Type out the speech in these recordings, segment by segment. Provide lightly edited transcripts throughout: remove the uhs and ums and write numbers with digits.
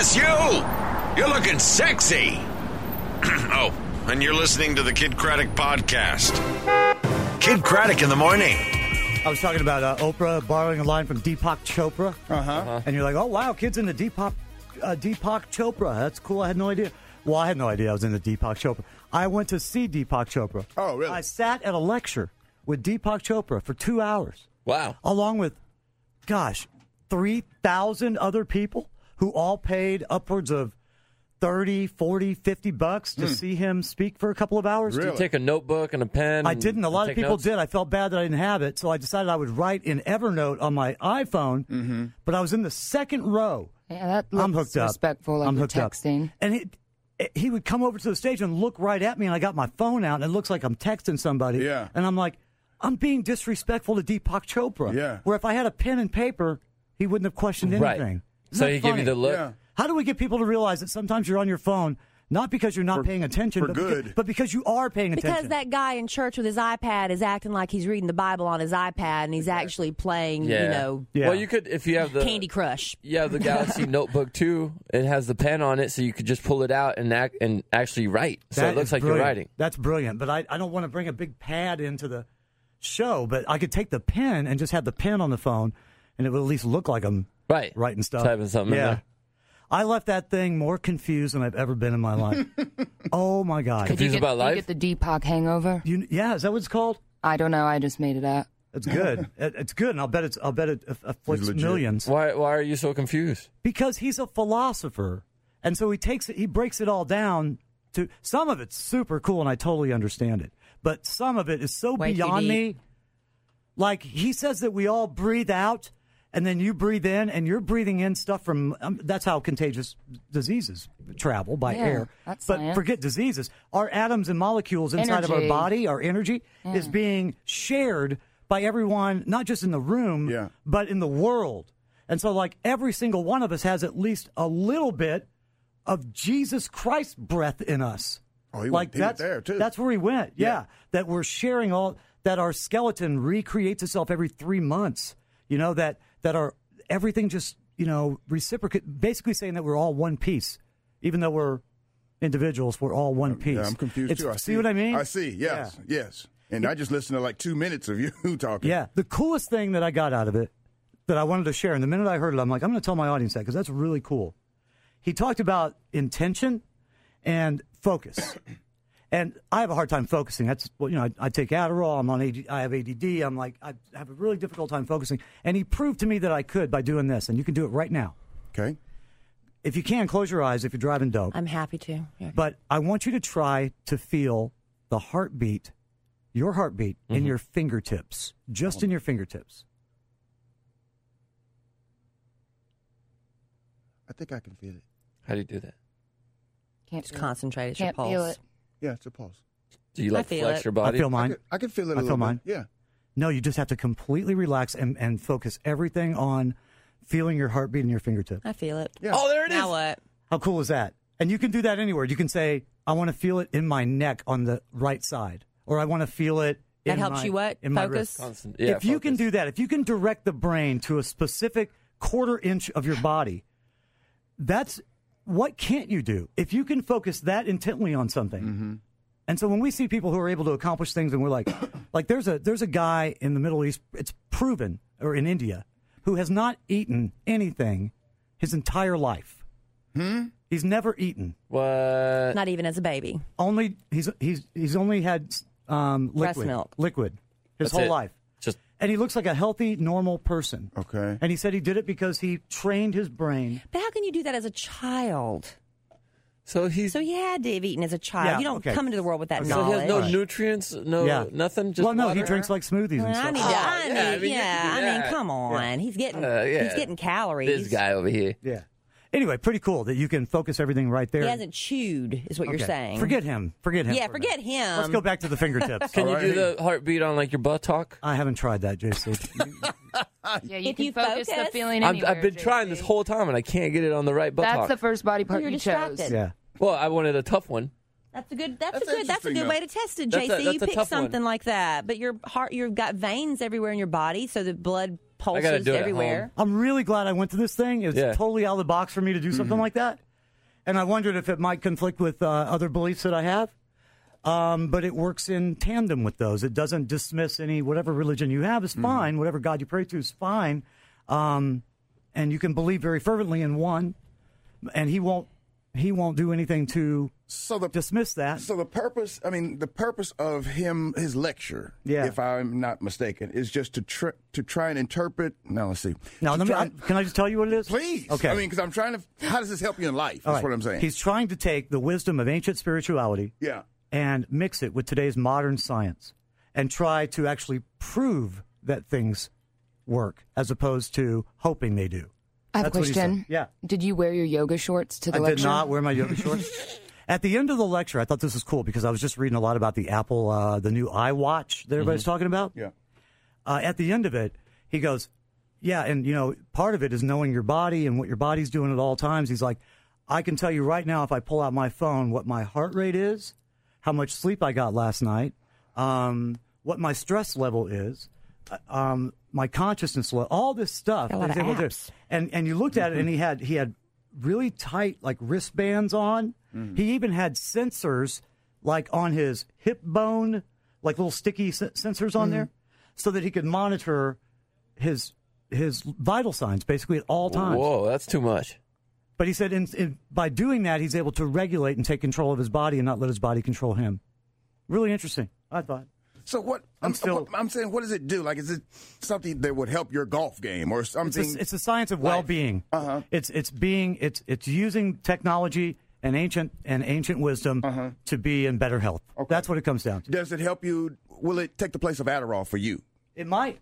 Yes, you! You're looking sexy! Oh, and you're listening to the Kid Craddock Podcast. Kid Craddock in the morning. I was talking about Oprah borrowing a line from Deepak Chopra. And you're like, oh, wow, kids into Deepak Chopra. That's cool. I had no idea. Well, I had no idea I was into Deepak Chopra. I went to see Deepak Chopra. Oh, really? I sat at a lecture with Deepak Chopra for 2 hours. Wow. Along with, 3,000 other people who all paid upwards of $30, $40, $50 to see him speak for a couple of hours. Really? Did you take a notebook and a pen? I didn't. A lot of people did. I felt bad that I didn't have it, so I decided I would write in Evernote on my iPhone, but I was in the second row. Yeah, that looks I'm hooked up. respectful of I'm the hooked up. texting. And he would come over to the stage and look right at me, and I got my phone out, and it looks like I'm texting somebody. Yeah. And I'm like, I'm being disrespectful to Deepak Chopra. Yeah. Where if I had a pen and paper, he wouldn't have questioned anything. Right. Isn't So that he gave you funny? the look. Yeah. How do we get people to realize that sometimes you're on your phone, not because you're not paying attention, but because you are paying attention? Because that guy in church with his iPad is acting like he's reading the Bible on his iPad, and he's actually playing, Yeah. Well, you could, if you have the Candy Crush. Yeah, the Galaxy Notebook too. It has the pen on it, so you could just pull it out and actually write. So That it looks is like brilliant. you're writing. That's brilliant. But I don't want to bring a big pad into the show, but I could take the pen and just have the pen on the phone, and it would at least look like I'm writing stuff. Typing something in there. I left that thing more confused than I've ever been in my life. Oh, my God. Confused about life? You get the Deepak hangover? Yeah, is that what it's called? I don't know. I just made it up. It's good. It's good, and I'll bet it afflicts millions. Why are you so confused? Because he's a philosopher, and so he breaks it all down to some of it's super cool, and I totally understand it. But some of it is so Way too beyond me. deep. Like he says that we all breathe out, and then you breathe in, and you're breathing in stuff from. That's how contagious diseases travel by air. That's but science. forget diseases. Our atoms and molecules inside of our Energy. body, our energy, is being shared by everyone, not just in the room, but in the world. And so, like, every single one of us has at least a little bit of Jesus Christ breath in us. Oh, he like went there, too. That's where he went, yeah. That we're sharing that our skeleton recreates itself every 3 months. You know, that everything just, reciprocate, basically saying that we're all one piece. Even though we're individuals, we're all one piece. Yeah, I'm confused, too. See what I mean? I see, yes, yes. And I just listened to like 2 minutes of you talking. Yeah. The coolest thing that I got out of it that I wanted to share, and the minute I heard it, I'm like, I'm going to tell my audience that because that's really cool. He talked about intention and focus. And I have a hard time focusing. That's I take Adderall. I'm on I have ADD. I'm like, I have a really difficult time focusing. And he proved to me that I could by doing this. And you can do it right now. Okay. If you can, close your eyes if you're driving dope. I'm happy to. Yeah. But I want you to try to feel the heartbeat, your heartbeat, in your fingertips, just in your fingertips. I think I can feel it. How do you do that? Can't Just concentrate. It's your Can't pulse. feel it. Yeah, it's a pulse. Do you I feel flex it. your body? I feel mine. I can feel it a I little feel bit. mine. Yeah. No, you just have to completely relax and focus everything on feeling your heartbeat in your fingertips. I feel it. Yeah. Oh, there it is. Now what? How cool is that? And you can do that anywhere. You can say, I want to feel it in my neck on the right side, or I want to feel it That in helps my, you what? in my Focus? wrist. Yeah, If you can focus. do that, if you can direct the brain to a specific quarter inch of your body, that's what can't you do? If you can focus that intently on something. And so when we see people who are able to accomplish things, and we're like there's a guy in the Middle East, it's proven, or in India, who has not eaten anything his entire life. He's never eaten. What? Not even as a baby. Only he's only had liquid milk. his That's whole it. life. And he looks like a healthy, normal person. Okay. And he said he did it because he trained his brain. But how can you do that as a child? So he had to have eaten as a child. Yeah, you don't okay. come into the world with that he knowledge. has no nutrients, nothing. Just Well, no, he water? drinks like smoothies and I stuff. mean, I mean, come on. He's getting calories. This guy over here. Yeah. Anyway, pretty cool that you can focus everything right there. He hasn't chewed, is what you're Okay. saying. Forget him. Yeah, for a forget minute. him. Let's go back to the fingertips. Can All you right. do the heartbeat on like your buttock? I haven't tried that, JC. Yeah, you If can you focus the focus- feeling I've anywhere, been trying JC. this whole time and I can't get it on the right buttock. That's the first body part You're you chose. distracted. Yeah. Well, I wanted a tough one. That's a good interesting, though. way to test it, That's JC. a You pick tough one. something like that. But your heart, you've got veins everywhere in your body, so the blood gotta pulses do it at everywhere. I'm really glad I went to this thing. It was totally out of the box for me to do something like that. And I wondered if it might conflict with other beliefs that I have. But it works in tandem with those. It doesn't dismiss whatever religion you have is fine. Whatever God you pray to is fine. And you can believe very fervently in one, and he won't do anything to dismiss that. So the purpose of his lecture, if I'm not mistaken, is just to try and interpret. Now let's see. Now, can I just tell you what it is? Please. Okay. I mean, because I'm trying to. How does this help you in life? That's what I'm saying. He's trying to take the wisdom of ancient spirituality, and mix it with today's modern science, and try to actually prove that things work, as opposed to hoping they do. I have a question. Yeah. Did you wear your yoga shorts to the lecture? I did not wear my yoga shorts. At the end of the lecture, I thought this was cool because I was just reading a lot about the Apple, the new iWatch that everybody's talking about. Yeah. At the end of it, he goes, yeah, and, part of it is knowing your body and what your body's doing at all times. He's like, I can tell you right now if I pull out my phone what my heart rate is, how much sleep I got last night, what my stress level is, my consciousness level, all this stuff. A lot of apps. And you looked at it, and he had really tight wristbands on. He even had sensors on his hip bone, little sticky sensors on there, so that he could monitor his vital signs basically at all times. Whoa, that's too much. But he said by doing that, he's able to regulate and take control of his body and not let his body control him. Really interesting, I thought. So what? I'm saying, what does it do? Is it something that would help your golf game or something? It's the science of well-being. It's using technology and ancient wisdom to be in better health. Okay. That's what it comes down to. Does it help you? Will it take the place of Adderall for you? It might.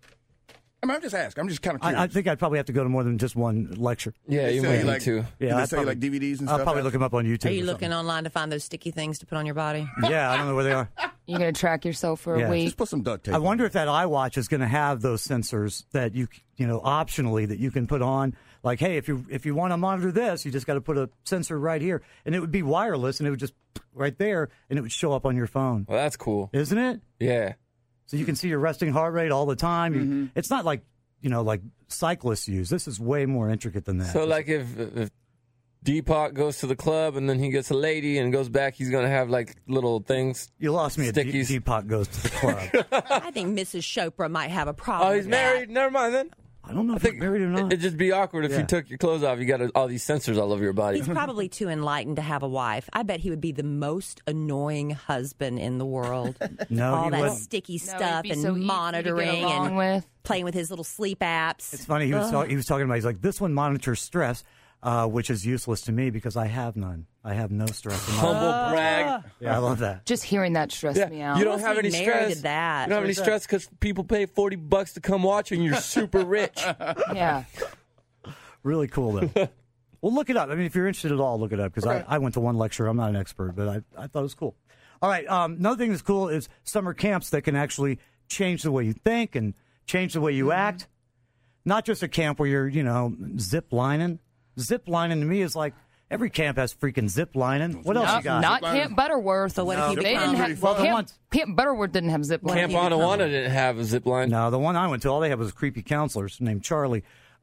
I'm just asking. I'm just kind of curious. I think I'd probably have to go to more than just one lecture. Yeah, you might need to. Yeah, I sell you DVDs and stuff. I'll probably look them up on YouTube. Are you looking online to find those sticky things to put on your body? Yeah, I don't know where they are. You're going to track yourself for a week? Just put some duct tape. I wonder if that iWatch is going to have those sensors that you optionally that you can put on. Like, hey, if you want to monitor this, you just got to put a sensor right here, and it would be wireless, and it would just right there, and it would show up on your phone. Well, that's cool, isn't it? Yeah. So you can see your resting heart rate all the time. It's not like cyclists use. This is way more intricate than that. So, if Deepak goes to the club and then he gets a lady and goes back, he's going to have little things. You lost me stickies. at Deepak goes to the club. I think Mrs. Chopra might have a problem. Oh, he's married? Never mind then. I don't know if he's married or not. It'd just be awkward if you took your clothes off. You got all these sensors all over your body. He's probably too enlightened to have a wife. I bet he would be the most annoying husband in the world. No, all he that wouldn't. sticky No, stuff he'd be and so easy to get monitoring along and with. playing with his little sleep apps. It's funny. He was talking about. He's like, this one monitors stress, which is useless to me because I have none. I have no stress. Humble brag. Yeah, I love that. Just hearing that stressed me out. You don't have any Mostly stress. married to that. You don't have any stress because people pay $40 to come watch and you're super rich. Yeah. Really cool, though. Well, look it up. I mean, if you're interested at all, look it up because I went to one lecture. I'm not an expert, but I thought it was cool. All right. Another thing that's cool is summer camps that can actually change the way you think and change the way you act. Not just a camp where you're, zip lining. Zip lining to me is like every camp has freaking zip lining. What else you got? Not Camp Butterworth. So what if you They didn't have, Camp Butterworth didn't have zip line. Camp Anawana didn't have a zip line. No, the one I went to, all they had was creepy counselors named Charlie.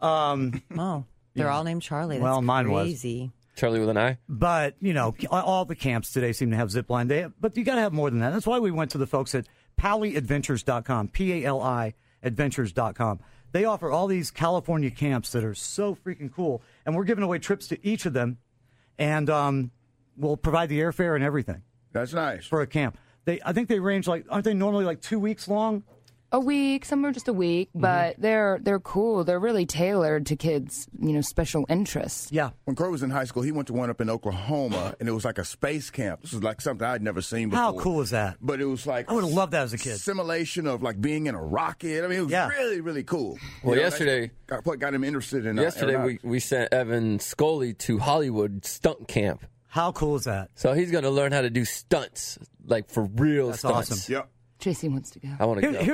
Oh, they're all named Charlie. That's mine was. crazy. Charlie with an I. But, all the camps today seem to have zip line. But you got to have more than that. That's why we went to the folks at PaliAdventures.com, P-A-L-I Adventures.com. They offer all these California camps that are so freaking cool. And we're giving away trips to each of them. And we'll provide the airfare and everything. That's nice. For a camp. I think they range aren't they normally 2 weeks long? A week, some are just a week, but they're cool. They're really tailored to kids, special interests. Yeah. When Crow was in high school, he went to one up in Oklahoma, and it was like a space camp. This was like something I'd never seen before. How cool is that? But it was like I would have loved that as a kid. Simulation of being in a rocket. I mean, it was really, really cool. Well, yesterday got him interested in. Yesterday, we sent Evan Scully to Hollywood stunt camp. How cool is that? So he's going to learn how to do stunts, for real That's stunts. awesome. Yep. JC wants to go. I want to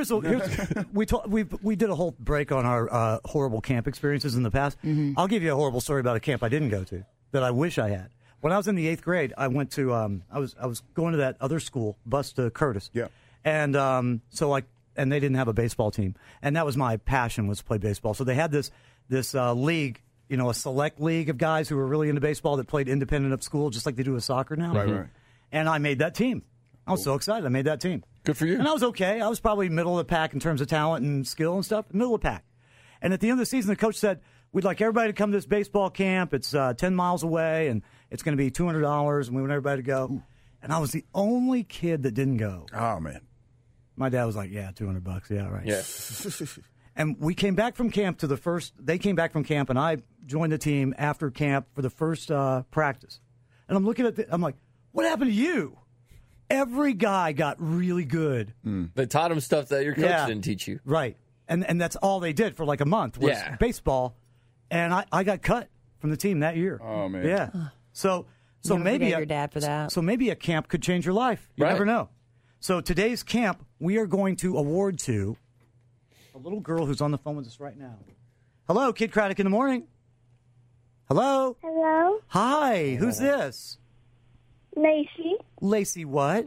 go. We did a whole break on our horrible camp experiences in the past. I'll give you a horrible story about a camp I didn't go to that I wish I had. When I was in the 8th grade, I went to I was going to that other school, bus to Curtis. Yeah. And so and they didn't have a baseball team. And that was my passion, was to play baseball. So they had this league, a select league of guys who were really into baseball that played independent of school, just like they do with soccer now. Right. And I made that team. I was so excited. I made that team. Good for you. And I was okay. I was probably middle of the pack in terms of talent and skill and stuff. Middle of the pack. And at the end of the season, the coach said, we'd like everybody to come to this baseball camp. It's 10 miles away, and it's going to be $200, and we want everybody to go. And I was the only kid that didn't go. Oh, man. My dad was like, yeah, $200. Yeah, right. Yeah. And we came back from camp they came back from camp, and I joined the team after camp for the first practice. And I'm looking at I'm like, what happened to you? Every guy got really good. They taught him stuff that your coach didn't teach you. Right. And that's all they did for like a month was baseball. And I got cut from the team that year. Oh, man. Yeah. So Never maybe forget your dad for that. So maybe a camp could change your life. You never know. So today's camp, we are going to award to a little girl who's on the phone with us right now. Hello, Kid Craddock in the morning. Hello. Hello, Hi. Who's this? Lacey Lacey what?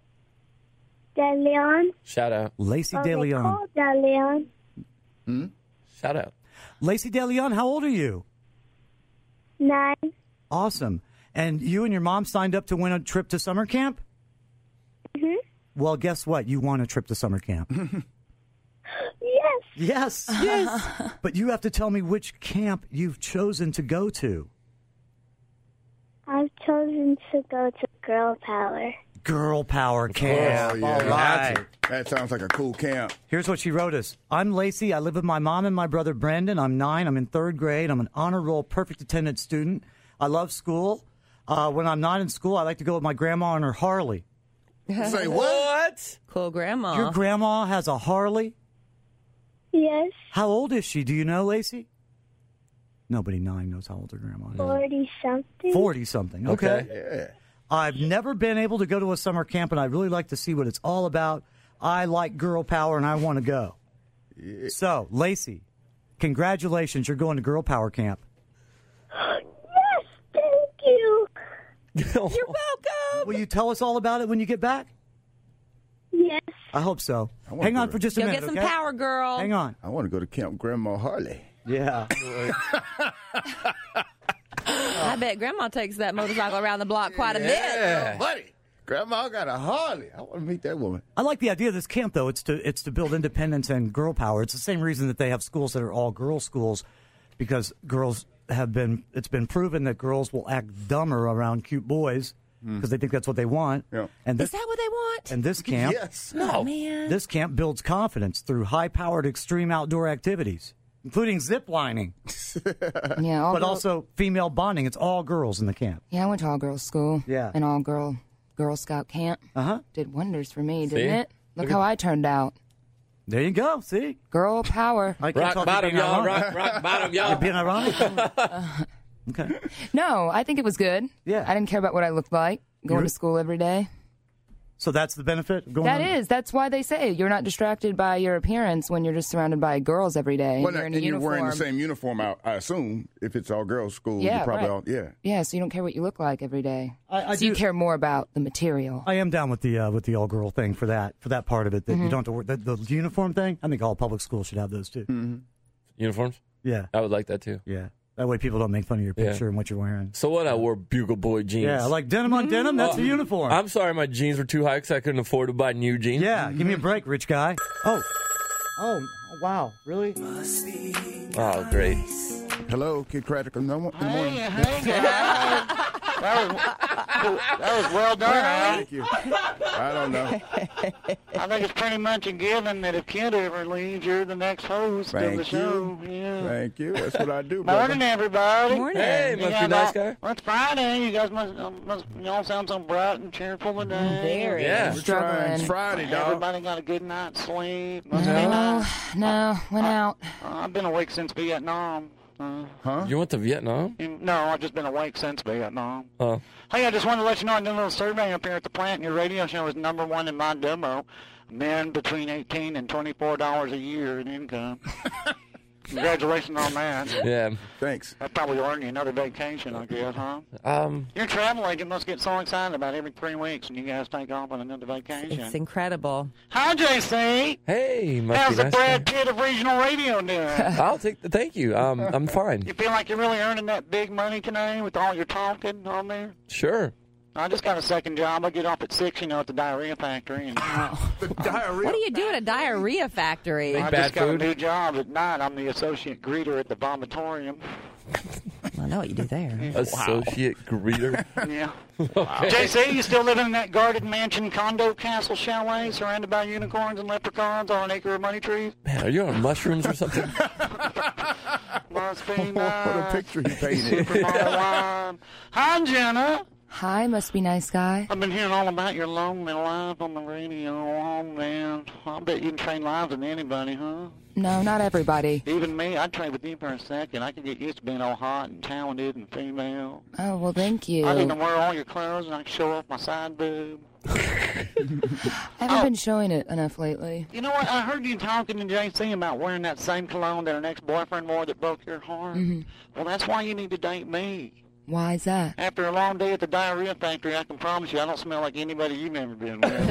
DeLeon. Shout out. Lacey DeLeon. DeLeon. Shout out. Lacey DeLeon, how old are you? 9. Awesome. And you and your mom signed up to win a trip to summer camp? Mhm. Well, guess what? You won a trip to summer camp. Yes. Yes. But you have to tell me which camp you've chosen to go to. I've chosen to go to Girl Power. Girl Power Camp. Oh, yeah. All right. That sounds like a cool camp. Here's what she wrote us. I'm Lacey. I live with my mom and my brother Brendan. I'm 9. I'm in 3rd grade. I'm an honor roll, perfect attendance student. I love school. When I'm not in school, I like to go with my grandma on her Harley. Say what? Cool grandma. Your grandma has a Harley? Yes. How old is she? Do you know, Lacey? Nobody 9 knows how old her grandma is. 40-something. 40-something. Okay. Yeah. I've never been able to go to a summer camp, and I'd really like to see what it's all about. I like girl power, and I want to go. Yeah. So, Lacey, congratulations. You're going to Girl Power Camp. Yes, thank you. You're welcome. Will you tell us all about it when you get back? Yes. I hope so. wanna Hang go on to- for just a Go minute, get some okay? power, girl. Hang on. I want to go to Camp Grandma Harley. Yeah. I bet Grandma takes that motorcycle around the block quite a bit. Yeah. Buddy, Grandma got a Harley. I want to meet that woman. I like the idea of this camp, though. It's to build independence and girl power. It's the same reason that they have schools that are all girl schools, because it's been proven that girls will act dumber around cute boys because they think that's what they want. Yeah. And Is that what they want? And this camp, Yes. Oh, man. this camp builds confidence through high-powered extreme outdoor activities, including zip lining, Yeah, but also female bonding. It's all girls in the camp. Yeah, I went to all girls school. Yeah. An all Girl Scout camp. Uh-huh. Did wonders for me, See? didn't it? Look how I turned out. There you go. See? Girl power. I can't Rock tell if bottom, you're being y'all. ironic. Rock bottom, y'all. You're being ironic? Okay. No, I think it was good. Yeah. I didn't care about what I looked like. Going to school every day. So that's the benefit of going That on? is. That's why they say you're not distracted by your appearance when you're just surrounded by girls every day. Well, you're in a and you're uniform. wearing the same uniform, I assume. If it's all girls school, Yeah, you're probably right. all, yeah. Yeah, so you don't care what you look like every day. I so you do- care more about the material. I am down with the all girl thing for that part of it. That you don't have to work the uniform thing. I think all public schools should have those too. Uniforms? Yeah, I would like that too. yeah. That way people don't make fun of your Yeah. picture and what you're wearing. So what? I wore Bugle Boy jeans. Yeah, like denim on denim. That's a uniform. I'm sorry, my jeans were too high because I couldn't afford to buy new jeans. Yeah, give me a break, rich guy. Oh, wow, really? Oh, great. Hello, Kid Craddock in the morning. That was well done, Al. Thank you. I don't know. I think it's pretty much a given that if Kid ever leaves, you're the next host of the Thank show. you. Yeah. Thank you. That's what I do, brother. Morning, everybody. Morning. Hey, must be a nice guy. Well, it's Friday. You guys must y'all sound so bright and cheerful today. Very. Yeah. We're trying. It's Struggling. Friday, dog. Everybody got a good night's sleep. Must be nice. No, went out. I've been awake since Vietnam. You went to Vietnam? No, I've just been awake since Vietnam. Oh. Hey, I just wanted to let you know I did a little survey up here at the plant, and your radio show is #1 in my demo. Men between $18 and $24 a year in income. Congratulations on that. Yeah. Thanks. That probably earned you another vacation, I guess, huh? Your travel agent must get so excited about every 3 weeks, and you guys take off on another vacation. It's incredible. Hi, JC. Hey, must How's be the nice Brad Pitt of regional radio doing? Thank you. I'm fine. You feel like you're really earning that big money today with all your talking on there? Sure. I just got a second job. I get off at 6, at the diarrhea factory. And The diarrhea. What do you do at a diarrhea factory? I bad just got food? a new job at night. I'm the associate greeter at the vomitorium. I know what you do there. Associate greeter. Yeah. JC, you still living in that guarded mansion condo castle chalet surrounded by unicorns and leprechauns on an acre of money trees? Man, are you on mushrooms or something? Must be nice. What a picture he painted. Super bottle wine. Hi, Jenna. Hi, must be nice guy. I've been hearing all about your lonely life on the radio. Oh, man. I bet you can trade lives with anybody, huh? No, not everybody. Even me, I'd trade with you for a second. I could get used to being all hot and talented and female. Oh, well, thank you. I'd even wear all your clothes and I could show off my side boob. I haven't been showing it enough lately. You know what? I heard you talking to JC about wearing that same cologne that an ex-boyfriend wore that broke your heart. Mm-hmm. Well, that's why you need to date me. Why is that? After a long day at the diarrhea factory, I can promise you I don't smell like anybody you've ever been with.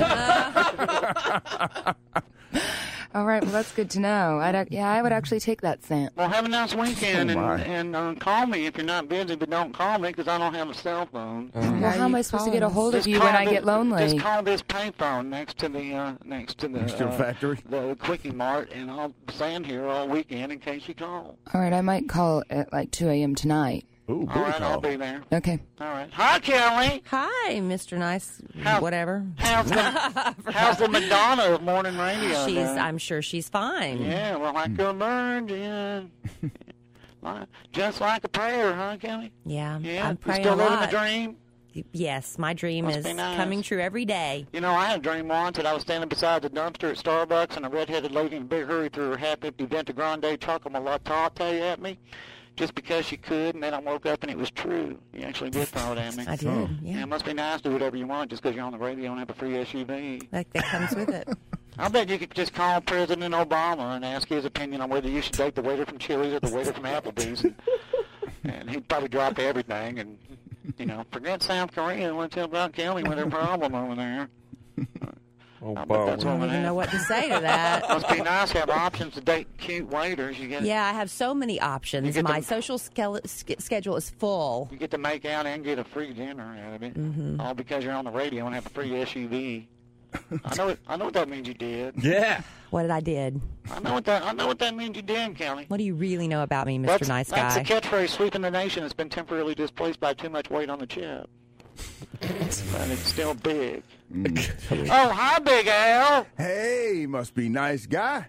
All right, well, that's good to know. I would actually take that scent. Well, have a nice weekend Oh, my. and call me if you're not busy, but don't call me because I don't have a cell phone. Well, how am I supposed to get a hold of you when I get lonely? Just call this payphone next to the factory? the Quickie Mart, and I'll stand here all weekend in case you call. All right, I might call at like 2 a.m. tonight. Ooh, All right, I'll be there. Okay. All right. Hi, Kelly. Hi, Mr. Nice, whatever. How's the Madonna of morning radio? I'm sure she's fine. Yeah, well, like a virgin. Just like a prayer, huh, Kelly? Yeah, Yeah. I'm praying you still a living lot. the dream? Yes, my dream Must is be nice. coming true every day. You know, I had a dream once that I was standing beside the dumpster at Starbucks and a redheaded lady in a big hurry threw her half-empty Venta Grande chocolate latte at me just because she could, and then I woke up and it was true. You actually did throw it at me. I did, yeah. It must be nice to do whatever you want just because you're on the radio and have a free SUV. That comes with it. I bet you could just call President Obama and ask his opinion on whether you should date the waiter from Chili's or the waiter from Applebee's. And he'd probably drop everything and, forget South Korea and let's tell about Kelly with her problem over there. I bet that's I what don't would even know happen. what to say to that. Must be nice to have options to date cute waiters. You get Yeah, I have so many options. You get My the- social schedule is full. you get to make out and get a free dinner out of it, all because you're on the radio and have a free SUV. I know what that means you did. Yeah. What did I did? I know what that means you did, Kelly. What do you really know about me, Mr. Nice That's Guy? a catchphrase sweeping the nation that's been temporarily displaced by too much weight on the chip. But it's still big. Oh, hi, Big Al. Hey, must be nice guy.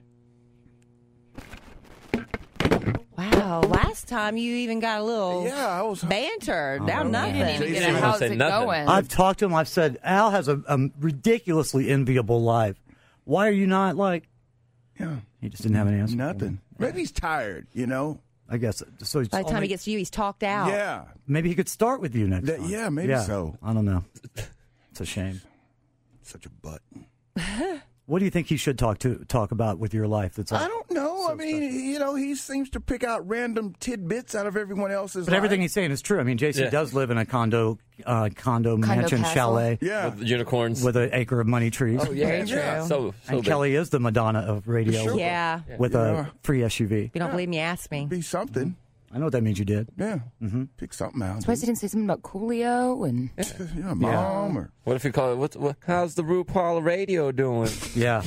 Wow, last time you even got a little Yeah, I was. banter. Now You nothing. didn't even get Jason a didn't how's say it nothing. going? I've talked to him. I've said, Al has a ridiculously enviable life. Why are you not like? Yeah, He just didn't have an answer. nothing. Maybe he's tired, I guess so. By the time he gets to you, he's talked out. Yeah. Maybe he could start with you next time. Yeah, maybe so. I don't know. It's a shame. Such a butt. What do you think he should talk about with your life? That's I don't know. I mean, he seems to pick out random tidbits out of everyone else's But everything life. he's saying is true. I mean, JC Yeah. does live in a condo mansion castle. chalet Yeah. With the unicorns. with an acre of money trees. Oh, yeah. Very true. Yeah. So And big. Kelly is the Madonna of radio Sure. Yeah. with a free SUV. If you don't believe me, ask me. Be something. I know what that means you did. Yeah. Pick something out. Surprised he didn't say something about Coolio and Yeah, mom or What if you call it, how's the RuPaul radio doing? Yeah.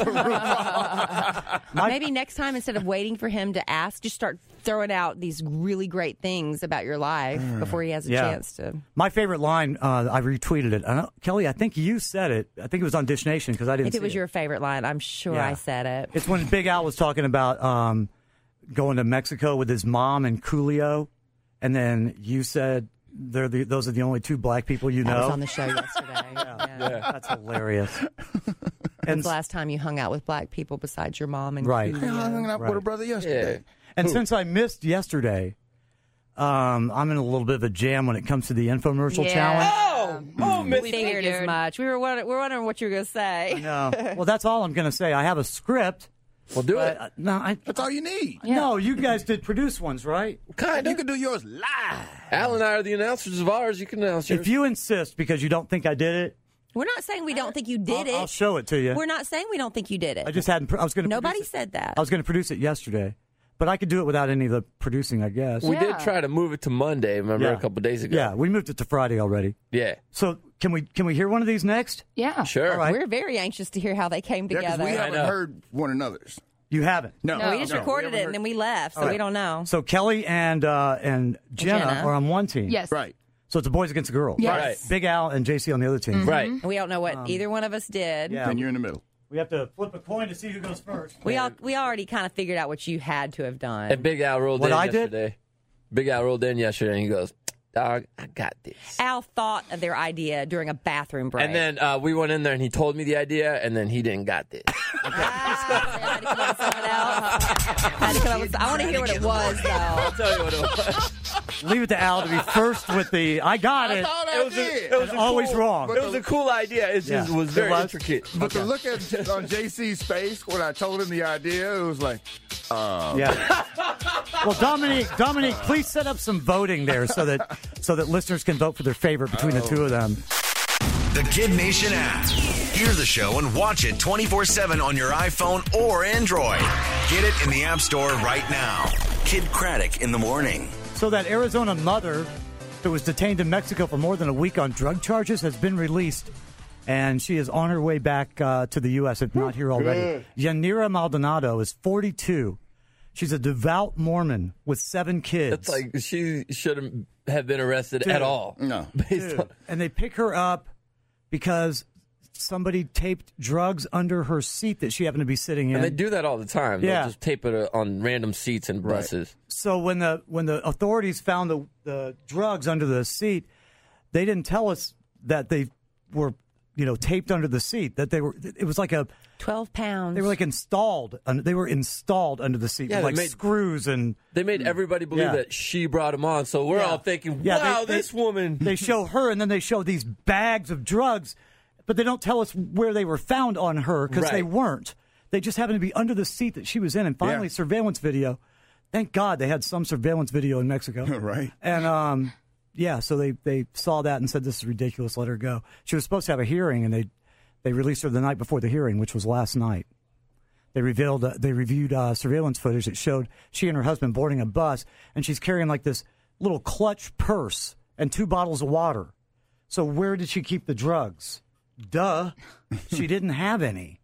Maybe next time, instead of waiting for him to ask, just start throwing out these really great things about your life before he has a Yeah. chance to. My favorite line, I retweeted it. Kelly, I think you said it. I think it was on Dish Nation because I didn't If it see was your favorite line, I'm sure Yeah. I said it. It's when Big Al was talking about going to Mexico with his mom and Coolio, and then you said those are the only two black people you I was know. on the show yesterday. Yeah. That's hilarious. When's the last time you hung out with black people besides your mom and Right. Coolio? I hung out with her brother yesterday. And since I missed yesterday, I'm in a little bit of a jam when it comes to the infomercial challenge. We figured as much. We're wondering what you were going to say. No. Well, that's all I'm going to say. I have a script, Well, do it. That's all you need. Yeah. No, you guys did produce ones, right? Kind of. You can do yours live. Al and I are the announcers of ours. You can announce yours. If you insist, because you don't think I did it. We're not saying we don't think you did it. I'll show it to you. We're not saying we don't think you did it. I just hadn't. I was going to. Nobody said that. I was going to produce it yesterday, but I could do it without any of the producing, I guess. We did try to move it to Monday. Remember a couple days ago? Yeah, we moved it to Friday already. Yeah. So can we hear one of these next? Yeah, sure. All right. We're very anxious to hear how they came together. Yeah, we haven't heard one another's. You haven't? No, we just recorded it and then we left, so we don't know. So Kelly and Jenna are on one team. Yes. Right. So it's the boys against the girls. Yes. Right. Big Al and JC on the other team. Right. We don't know what either one of us did. Yeah. And you're in the middle. We have to flip a coin to see who goes first. We already kind of figured out what you had to have done. And Big Al rolled What in I did? yesterday. Big Al rolled in yesterday, and he goes, "Dog, I got this." Al thought of their idea during a bathroom break. And then we went in there, and he told me the idea, and then he didn't got this. Had to come up with something else. I want to hear what it was, though. I'll tell you what it was. Leave it to Al to be first with the I got it. It was always wrong. It was a cool idea. It just was very intricate. But to look at on JC's face when I told him the idea, it was like, Yeah. Well, Dominique, please set up some voting there so that listeners can vote for their favorite between the two of them. The Kid Nation app. Hear the show and watch it 24/7 on your iPhone or Android. Get it in the App Store right now. Kid Craddock in the morning. So that Arizona mother who was detained in Mexico for more than a week on drug charges has been released, and she is on her way back to the U.S., if not here already. Yanira Maldonado is 42. She's a devout Mormon with 7 kids. It's like she shouldn't have been arrested at all. No. And they pick her up because somebody taped drugs under her seat that she happened to be sitting in. And they do that all the time. Yeah. They'll just tape it on random seats and buses. So when the authorities found the drugs under the seat, they didn't tell us that they were, taped under the seat. That it was like 12 pounds. They were like installed. They were installed under the seat with screws and. They made everybody believe that she brought them on. So we're all thinking, wow, this woman. They show her, and then they show these bags of drugs, but they don't tell us where they were found on her because they weren't. They just happened to be under the seat that she was in. And finally, surveillance video. Thank God they had some surveillance video in Mexico. Right. And, so they saw that and said, this is ridiculous, let her go. She was supposed to have a hearing, and they released her the night before the hearing, which was last night. They reviewed surveillance footage that showed she and her husband boarding a bus, and she's carrying like this little clutch purse and 2 bottles of water. So where did she keep the drugs? Duh. She didn't have any.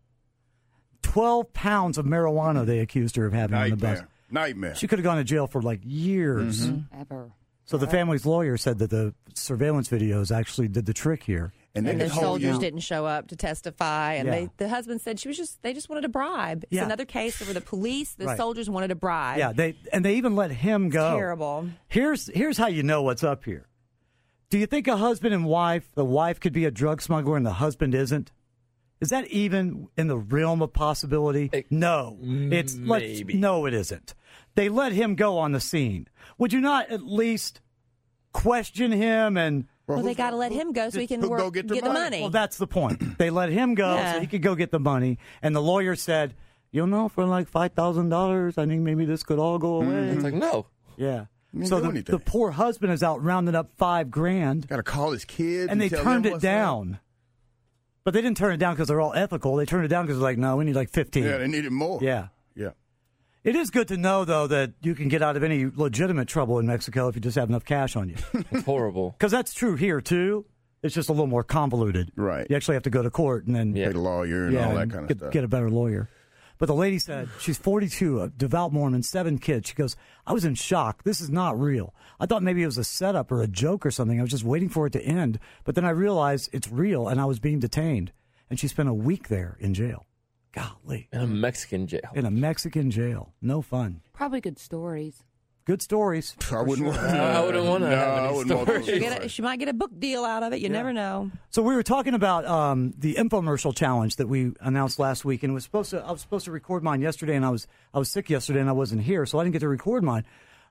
12 pounds of marijuana they accused her of having on the bus. Nightmare. She could have gone to jail for like years. Ever. So the family's lawyer said that the surveillance videos actually did the trick here. And the soldiers didn't show up to testify, and the husband said they just wanted a bribe. It's another case where the police, the soldiers wanted a bribe. Yeah, they even let him go. Terrible. Here's how you know what's up here. Do you think a husband and wife, the wife could be a drug smuggler and the husband isn't? Is that even in the realm of possibility? No. No, it isn't. They let him go on the scene. Would you not at least question him and... Well, they got to let him go so he can get the money. Well, that's the point. They let him go so he could go get the money. And the lawyer said, for like $5,000, I think maybe this could all go away. It's like, no. Yeah. So the poor husband is out rounding up $5,000. Got to call his kids. And they turned it down. But they didn't turn it down because they're all ethical. They turned it down because they're like, no, we need like 15. Yeah, they needed more. Yeah. Yeah. It is good to know, though, that you can get out of any legitimate trouble in Mexico if you just have enough cash on you. It's horrible. Because that's true here, too. It's just a little more convoluted. Right. You actually have to go to court and then... Pay the lawyer and all that kind of stuff. Get a better lawyer. But the lady said, she's 42, a devout Mormon, 7 kids. She goes, I was in shock. This is not real. I thought maybe it was a setup or a joke or something. I was just waiting for it to end. But then I realized it's real, and I was being detained. And she spent a week there in jail. Golly. In a Mexican jail. In a Mexican jail. No fun. Probably good stories. Good stories. I wouldn't want to have any stories. She might get a book deal out of it. You never know. So we were talking about the infomercial challenge that we announced last week, and I was supposed to record mine yesterday, and I was sick yesterday, and I wasn't here, so I didn't get to record mine.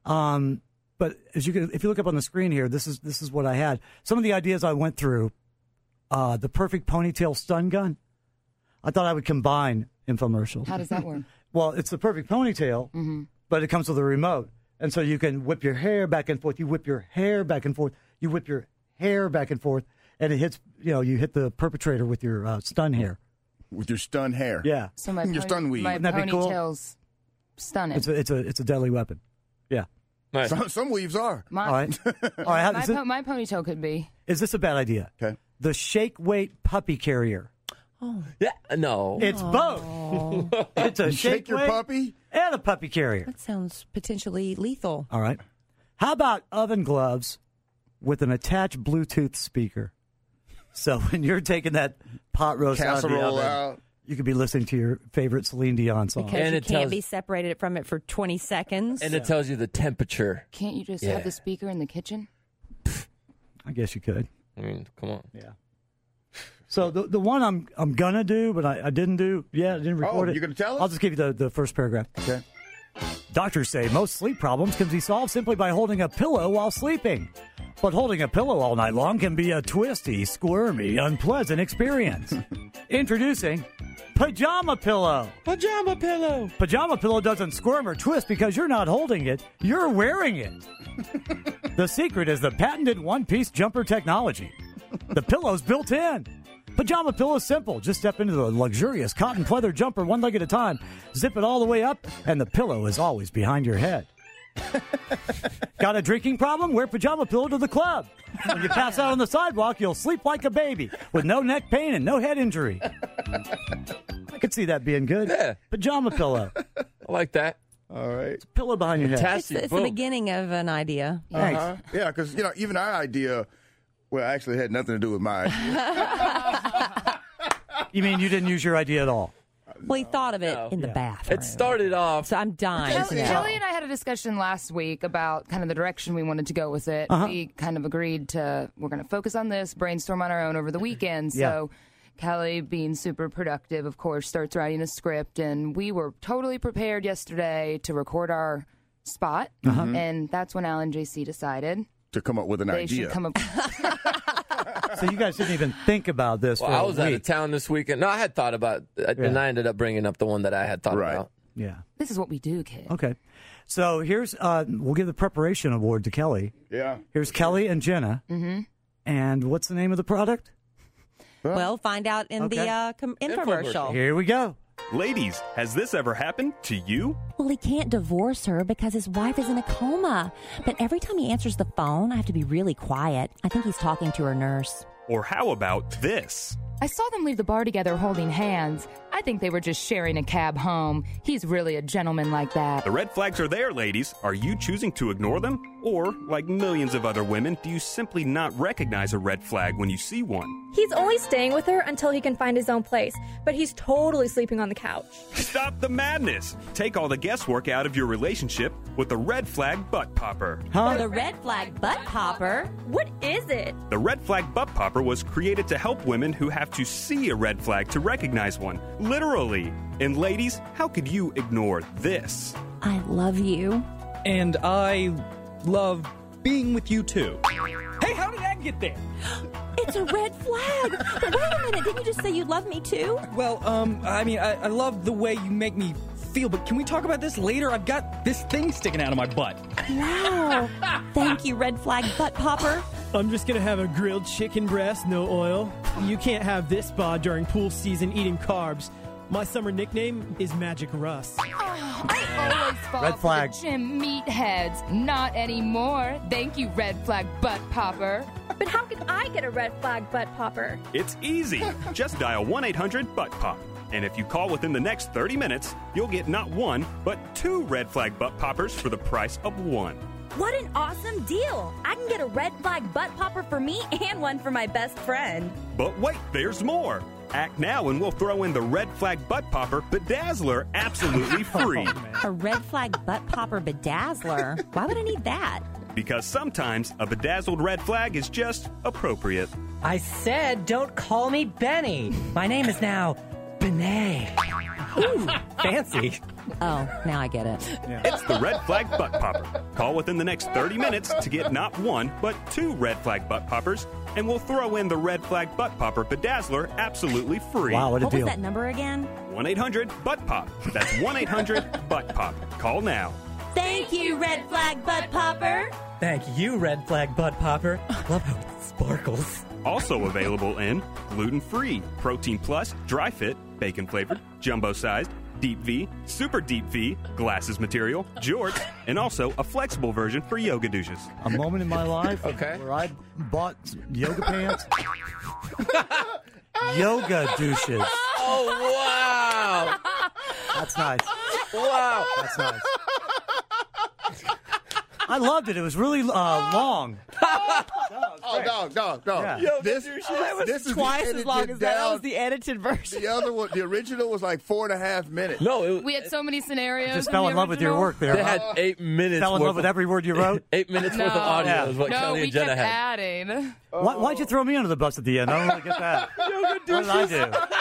But if you look up on the screen here, this is what I had. Some of the ideas I went through. The perfect ponytail stun gun. I thought I would combine infomercials. How does that work? Well, it's the perfect ponytail, but it comes with a remote. And so you can whip your hair back and forth. You whip your hair back and forth. You whip your hair back and forth. And it hits, you hit the perpetrator with your stun hair. With your stun hair. Yeah. So your stun weave. My Wouldn't that be cool? ponytail's stunning. It's a deadly weapon. Yeah. Nice. Some weaves are. All right. All right. My ponytail could be. Is this a bad idea? Okay. The shake weight puppy carrier. Oh. Yeah, no. It's both. It's a shake your weight puppy and a puppy carrier. That sounds potentially lethal. All right. How about oven gloves with an attached Bluetooth speaker? So when you're taking that pot roast casserole out, out. You could be listening to your favorite Celine Dion song. Because And you it can't tells- be separated from it for 20 seconds. And it tells you the temperature. Can't you just Yeah. have the speaker in the kitchen? I guess you could. I mean, come on. Yeah. So the one I'm gonna do, but I didn't do. Yeah, I didn't record it. You're gonna tell us? I'll just give you the first paragraph. Okay. Doctors say most sleep problems can be solved simply by holding a pillow while sleeping. But holding a pillow all night long can be a twisty, squirmy, unpleasant experience. Introducing Pajama Pillow. Pajama pillow. Pajama Pillow doesn't squirm or twist because you're not holding it, you're wearing it. The secret is the patented one-piece jumper technology. The pillow's built in. Pajama Pillow is simple. Just step into the luxurious cotton pleather jumper one leg at a time, zip it all the way up, and the pillow is always behind your head. Got a drinking problem? Wear Pajama Pillow to the club. When you pass out on the sidewalk, you'll sleep like a baby with no neck pain and no head injury. I could see that being good. Yeah. Pajama Pillow. I like that. All right. Pillow behind your head. Fantastic. It's the Boom. beginning of an idea. Thanks. Yeah, because even our idea, well, actually had nothing to do with my idea. You mean you didn't use your idea at all? Well, he thought of it in the bathroom. It started off. So I'm dying to know. Kelly and I had a discussion last week about kind of the direction we wanted to go with it. We kind of agreed we're going to focus on this, brainstorm on our own over the weekend. So Kelly, being super productive, of course, starts writing a script, and we were totally prepared yesterday to record our spot. And that's when Al and JC decided To come up with an they idea. should come up. So you guys didn't even think about this Well, for I a was week. out of town this weekend. No, I had thought about it, and I ended up bringing up the one that I had thought Right. about. Yeah. This is what we do, kid. Okay. So here's, we'll give the preparation award to Kelly. Yeah. Here's Kelly and Jenna. Mm-hmm. And what's the name of the product? Well, find out in the infomercial. Here we go. Ladies, has this ever happened to you? Well, he can't divorce her because his wife is in a coma. But every time he answers the phone, I have to be really quiet. I think he's talking to her nurse. Or how about this? I saw them leave the bar together holding hands. I think they were just sharing a cab home. He's really a gentleman like that. The red flags are there, ladies. Are you choosing to ignore them? Or, like millions of other women, do you simply not recognize a red flag when you see one? He's only staying with her until he can find his own place, but he's totally sleeping on the couch. Stop the madness! Take all the guesswork out of your relationship with the red flag butt popper. The red flag butt popper? What is it? The red flag butt popper was created to help women who have to see a red flag to recognize one. Literally. And ladies, how could you ignore this? I love you. And I love being with you too. Hey, how did that get there? It's a red flag. But wait a minute, didn't you just say you love me too? Well, I love the way you make me feel, but can we talk about this later? I've got this thing sticking out of my butt. Wow. Thank you, red flag butt popper. I'm just gonna have a grilled chicken breast, no oil. You can't have this spa during pool season eating carbs. My summer nickname is Magic Russ. I always fall Red flag. for the gym meatheads. Not anymore. Thank you, red flag butt popper. But how can I get a red flag butt popper? It's easy. Just dial 1-800-BUTT-POP. And if you call within the next 30 minutes, you'll get not one, but 2 red flag butt poppers for the price of 1. What an awesome deal! I can get a red flag butt popper for me and one for my best friend. But wait, there's more. Act now and we'll throw in the red flag butt popper bedazzler absolutely free. A red flag butt popper bedazzler? Why would I need that? Because sometimes a bedazzled red flag is just appropriate. I said don't call me Benny. My name is now Benet. Ooh, fancy. Oh, now I get it. It's the Red Flag Butt Popper. Call within the next 30 minutes to get not one, but 2 Red Flag Butt Poppers, and we'll throw in the Red Flag Butt Popper Bedazzler absolutely free. Wow, what a deal. What was that number again? 1-800-BUTT-POP. That's 1-800-BUTT-POP. Call now. Thank you, Red Flag Butt Popper. Thank you, Red Flag Butt Popper. Love how it sparkles. Also available in gluten-free, protein plus, dry fit, bacon flavored, jumbo sized, deep V, super deep V, glasses material, jorts, and also a flexible version for yoga douches. A moment in my life where I bought yoga pants. Yoga douches. Oh, wow. That's nice. Wow. That's nice. I loved it. It was really long. Dog. Yeah. This is twice as long as that was the edited version. The other one, the original was like 4.5 minutes. No, we had so many scenarios. Just fell in love with your work there. They had 8 minutes. Fell in love with every word you wrote. 8 minutes worth of audio is what Kelly we and Jenna kept had. adding. Why'd you throw me under the bus at the end? I don't really get that. What did I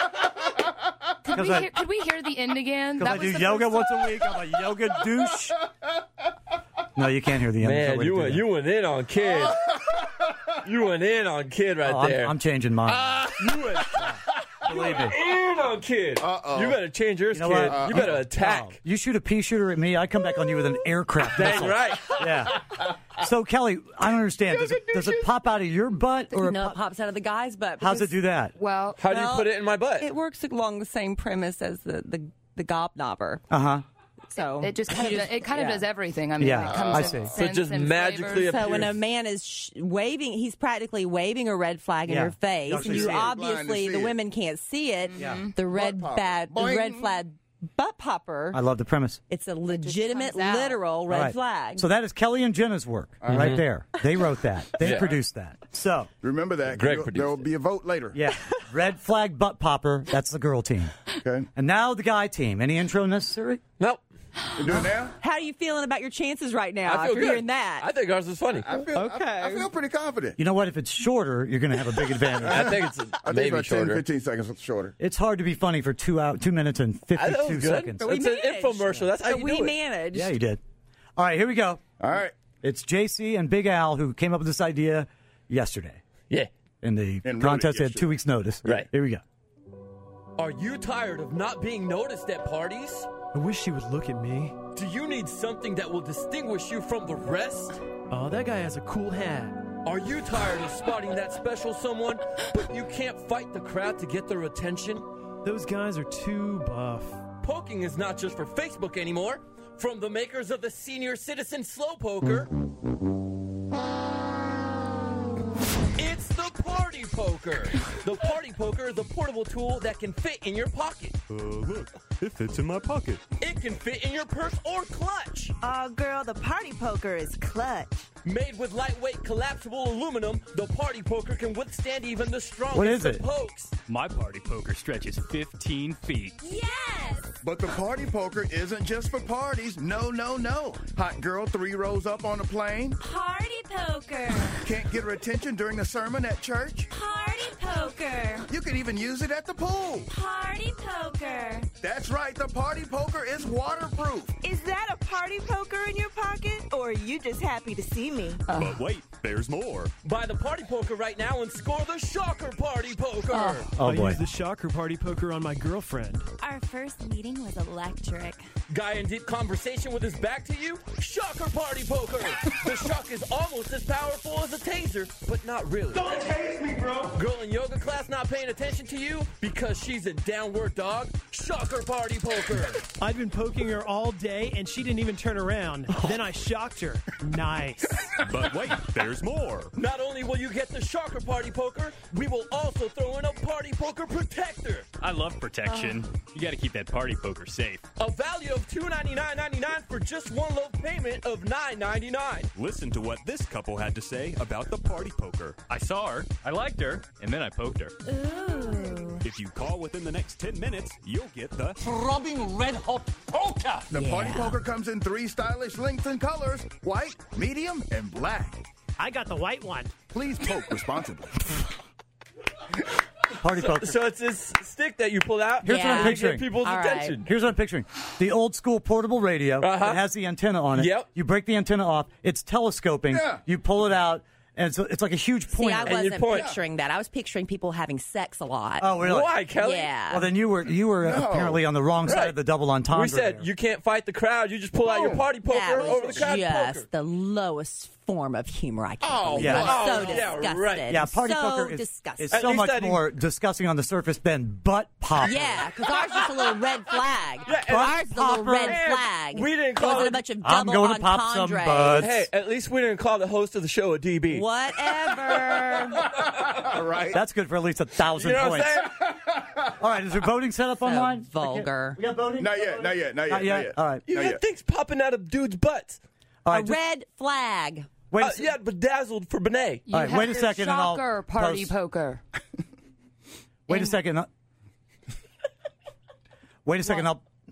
do? Could we hear the end again? Because I do yoga once a week. I'm a yoga douche. No, you can't hear the end. Man, you went in on Kid. You went in on Kid there. I'm changing mine. You went in on Kid. Uh-oh. You better change yours, You know Kid. what? You better attack. No. You shoot a pea shooter at me, I come back on you with an aircraft Dang missile. right. Yeah. So, Kelly, I don't understand. Does it pop out of your butt? Or No, it pops out of the guy's butt. How's it do that? Well, How do you put it in my butt? It works along the same premise as the gobknobber. Uh-huh. So it just kind of does everything. I mean, Yeah, it comes I in see. scents So it just and magically flavors. So when a man is waving, he's practically waving a red flag in Yeah. your face, You and actually you see it. obviously Blind to see the it. women can't see it. Yeah. The red Butt flag, popper. the red Boing. flag butt popper. I love the premise. It's a legitimate, comes out. literal red All right. flag. So that is Kelly and Jenna's work right there. They wrote that. They Yeah. produced that. So, Remember that. Greg There will produced be a vote later. yeah, Red Flag Butt Popper, that's the girl team. Okay. And now the guy team. Any intro necessary? Nope. You do it now? How are you feeling about your chances right now I feel after good. hearing that? I think ours is funny. I feel pretty confident. You know what? If it's shorter, you're going to have a big advantage. I think it's I think maybe about 10, shorter. 15 seconds shorter. It's hard to be funny for 2 minutes and I thought it 52 was good. seconds. We It's an managed. infomercial. That's how So you we do it. managed. Yeah, you did. All right, here we go. All right. It's JC and Big Al who came up with this idea yesterday. Yeah. In the And wrote contest, it they had yesterday. 2 weeks' notice. Right. Here we go. Are you tired of not being noticed at parties? I wish she would look at me. Do you need something that will distinguish you from the rest? Oh, that guy has a cool hat. Are you tired of spotting that special someone, but you can't fight the crowd to get their attention? Those guys are too buff. Poking is not just for Facebook anymore. From the makers of the Senior Citizen Slow Poker, it's the Party Poker. The Party Poker is a portable tool that can fit in your pocket. Look, it fits in my pocket. It can fit in your purse or clutch. Oh, girl, the Party Poker is clutch. Made with lightweight collapsible aluminum, the Party Poker can withstand even the strongest What is of it? pokes. My party poker stretches 15 feet. Yes! But the party poker isn't just for parties. No. Hot girl 3 rows up on a plane. Party poker! Can't get her attention during the sermon at church. Party poker! You can even use it at the pool. Party poker! That's right, the party poker is waterproof. Is that a party poker in your pocket, or are you just happy to see me? But wait, there's more. Buy the Party Poker right now and score the Shocker Party Poker. Oh, I boy. used the shocker party poker on my girlfriend. Our first meeting was electric. Guy in deep conversation with his back to you? Shocker Party Poker. The shock is almost as powerful as a taser, but not really. Don't tase me, bro. Girl in yoga class not paying attention to you because she's a downward dog? Shocker Party Poker. I'd been poking her all day, and she didn't even turn around. Then I shocked her. Nice. But wait, there's more. Not only will you get the Shocker Party Poker, we will also throw in a Party Poker Protector. I love protection. You gotta keep that party poker safe. A value of $299.99 for just one low payment of $9.99. Listen to what this couple had to say about the party poker. I saw her, I liked her, and then I poked her. Ooh. If you call within the next 10 minutes, you'll get the Throbbing red hot poker. The party poker comes in 3 stylish lengths and colors: white, medium, and black. I got the white one. Please poke responsibly. Party poker. So it's this stick that you pull out. Here's what I'm picturing. To get people's attention. Here's what I'm picturing. The old school portable radio that has the antenna on it. Yep. You break the antenna off. It's telescoping. Yeah. You pull it out. And it's like a huge point. See, I wasn't picturing that. I was picturing people having sex a lot. Oh, really? Why, Kelly? Yeah. Well, then you were apparently on the wrong side of the double entendre. We said you can't fight the crowd. You just pull out your party poker over the crowd poker. Just the lowest form of humor I can. Oh, believe. yeah. I'm so yeah, disgusted. right. Yeah, party so poker disgusting. is so much more disgusting on the surface than butt popper. Yeah, because ours is just a little red flag. Yeah, ours is a little red flag. We didn't It call wasn't it a bunch of I'm double going to pop some entendres. buds. Hey, at least we didn't call the host of the show a DB. Whatever. All right. That's good for at least 1,000 You know points. what I'm saying? All right, is there voting set up online? Vulgar. We got voting? Not yet. All right. You got things popping out of dudes' butts. All A right, red flag. wait, Yeah, bedazzled for Benet. You All right, have wait a your second and I'll shocker party post. poker. wait a second. Wait a second.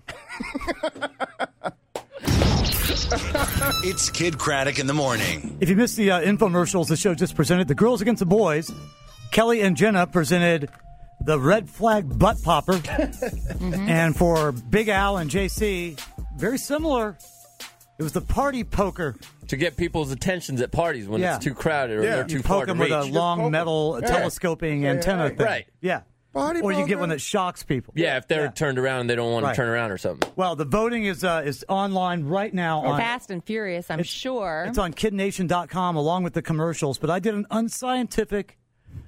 It's Kid Craddock in the morning. If you missed the infomercials, the show just presented the Girls Against the Boys. Kelly and Jenna presented the Red Flag Butt Popper. And for Big Al and JC, very similar. It was the party poker. To get people's attentions at parties when it's too crowded or they're too you far poke to them reach. with a long metal telescoping antenna thing. Right. Yeah. Party or you get poker. one that shocks people. Yeah, if they're turned around and they don't want to turn around or something. Well, the voting is online right now. On, Fast and furious, I'm sure. It's on KidNation.com along with the commercials. But I did an unscientific,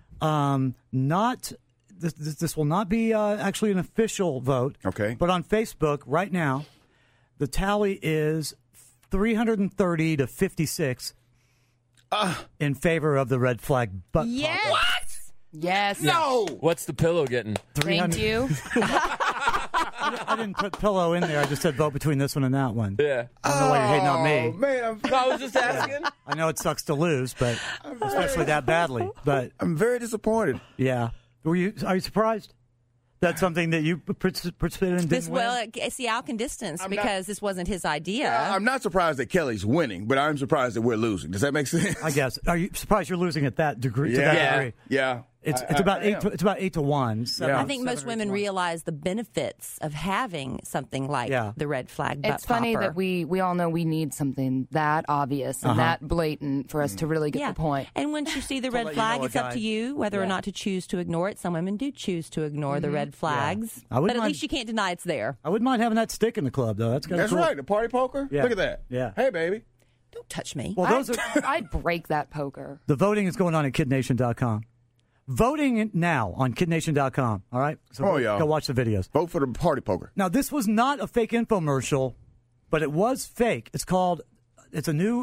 this will not be actually an official vote. Okay. But on Facebook right now, the tally is 330 to 56 in favor of the Red Flag butt Yes. popper. What? Yes. No. What's the pillow getting? Thank you. I didn't put pillow in there. I just said vote between this one and that one. Yeah. I don't know why you're hating on me. Man, I was just asking. I know it sucks to lose, but especially that badly. But I'm very disappointed. yeah, are you surprised? That's something that you participated in. Didn't win? See, Al can distance because this wasn't his idea. I'm not surprised that Kelly's winning, but I'm surprised that we're losing. Does that make sense? I guess. Are you surprised you're losing at that degree? Yeah. To that degree? Yeah. It's about 8 to 1. I think most women realize the benefits of having something like the red flag butt It's funny popper. that we all know we need something that obvious and that blatant for us to really get the point. And once you see the red let you flag, know a it's up guy. to you whether or not to choose to ignore it. Some women do choose to ignore the red flags, I wouldn't but at mind- least you can't deny it's there. I wouldn't mind having that stick in the club, though. That's kind of That's cool. right. The party poker. Yeah. Look at that. Yeah. Hey, baby. Don't touch me. Well, those are I'd break that poker. the voting is going on at KidNation.com. Voting now on KidNation.com. All right. So y'all. go watch the videos. Vote for the party poker. Now, this was not a fake infomercial, but it was fake. It's a new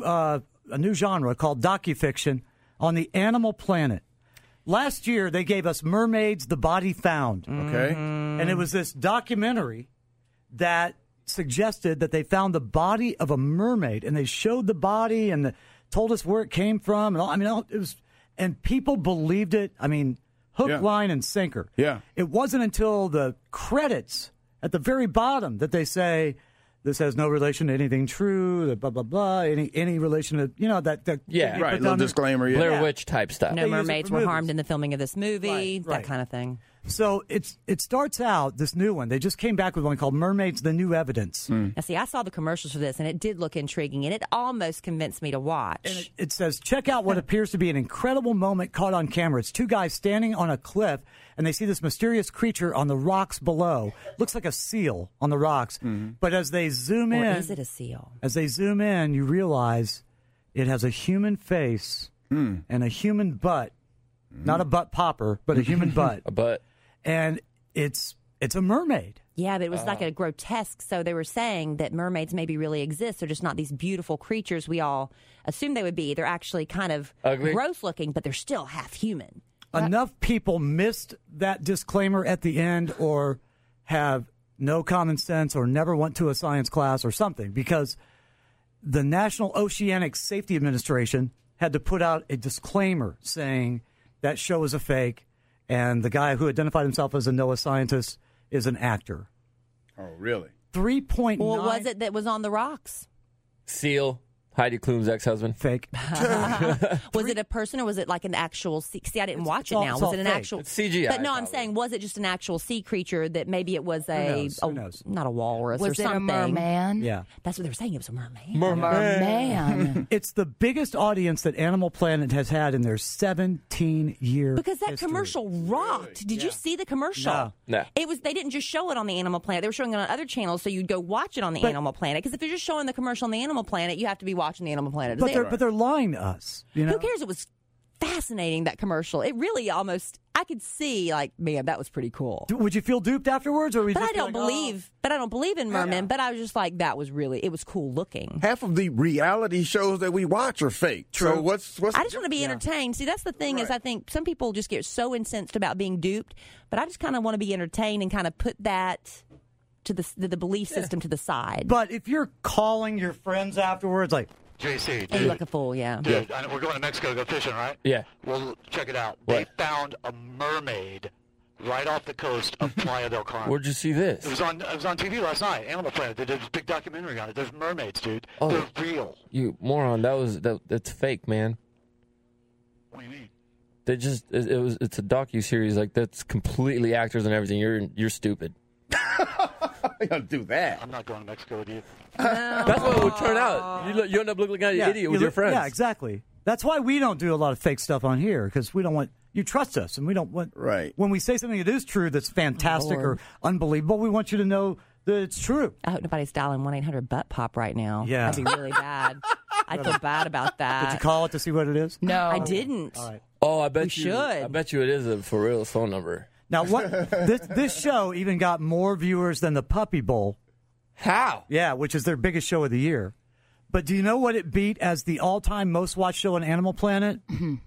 genre called docufiction on the Animal Planet. Last year, they gave us Mermaids, The Body Found. Okay. And it was this documentary that suggested that they found the body of a mermaid, and they showed the body and told us where it came from. And it was, and people believed it. I mean, hook, line, and sinker. Yeah. It wasn't until the credits at the very bottom that they say this has no relation to anything true. Blah blah blah. Any relation to that. Yeah, right. Little disclaimer. Yeah. Blair Witch type stuff. No They use it mermaids for were movies. harmed in the filming of this movie, Right. that kind of thing. So it starts out, this new one. They just came back with one called Mermaids, The New Evidence. Now, see, I saw the commercials for this, and it did look intriguing, and it almost convinced me to watch. And it says, check out what appears to be an incredible moment caught on camera. It's two guys standing on a cliff, and they see this mysterious creature on the rocks below. Looks like a seal on the rocks. But as they zoom Or in, is it a seal? as they zoom in, you realize it has a human face and a human butt. Not a butt popper, but a human butt. A butt. And it's a mermaid. Yeah, but it was like a grotesque. So they were saying that mermaids maybe really exist. They're just not these beautiful creatures we all assume they would be. They're actually kind of ugly, gross looking, but they're still half human. Enough people missed that disclaimer at the end or have no common sense or never went to a science class or something, because the National Oceanic Safety Administration had to put out a disclaimer saying that show is a fake and the guy who identified himself as a NOAA scientist is an actor. Oh, really? 3.9. What was it that was on the rocks? Seal. Heidi Klum's ex-husband. Fake. Was it a person or was it like an actual sea? See, I didn't watch it now. Was it an actual? It's CGI. But no, I'm saying, was it just an actual sea creature that maybe it was Who knows? not a walrus or Was it something? a merman? Yeah. That's what they were saying. It was a merman. Merman. It's the biggest audience that Animal Planet has had in their 17-year Because that history. commercial rocked. Did you see the commercial? No. It was. They didn't just show it on the Animal Planet. They were showing it on other channels, so you'd go watch it on the Animal Planet. Because if you're just showing the commercial on the Animal Planet, you have to be watching the Animal Planet. But they're lying to us. You know? Who cares? It was fascinating, that commercial. It really almost, I could see, like, man, that was pretty cool. Would you feel duped afterwards, or But I don't believe in mermen. But I was just like, that was really, it was cool looking. Half of the reality shows that we watch are fake. True. So what's I just want to be entertained. See, that's the thing is I think some people just get so incensed about being duped, but I just kind of want to be entertained and kind of put that to the belief system to the side. But if you're calling your friends afterwards, like, JC, And you look a fool, yeah. Dude, I know we're going to Mexico to go fishing, right? Yeah. Well, check it out. What? They found a mermaid right off the coast of Playa del Carmen. Where'd you see this? It was on TV last night. Animal Planet. They did a big documentary on it. There's mermaids, dude. Oh. They're real. You moron! That's fake, man. What do you mean? They just it's a docu-series, like that's completely actors and everything. You're stupid. I don't do that. I'm not going to Mexico with you. That's what it would turn out. You end up looking like an idiot with your friends. Yeah, exactly. That's why we don't do a lot of fake stuff on here, because we don't want you trust us, and we don't want when we say something that is true, that's fantastic or unbelievable. We want you to know that it's true. I hope nobody's dialing 1-800-BUTT-POP right now. Yeah. That'd be really bad. I feel bad about that. Did you call it to see what it is? No, I didn't. All right. Oh, I bet We you. should. I bet you it is a for real phone number. Now, what this show even got more viewers than the Puppy Bowl. How? Yeah, which is their biggest show of the year. But do you know what it beat as the all-time most watched show on Animal Planet?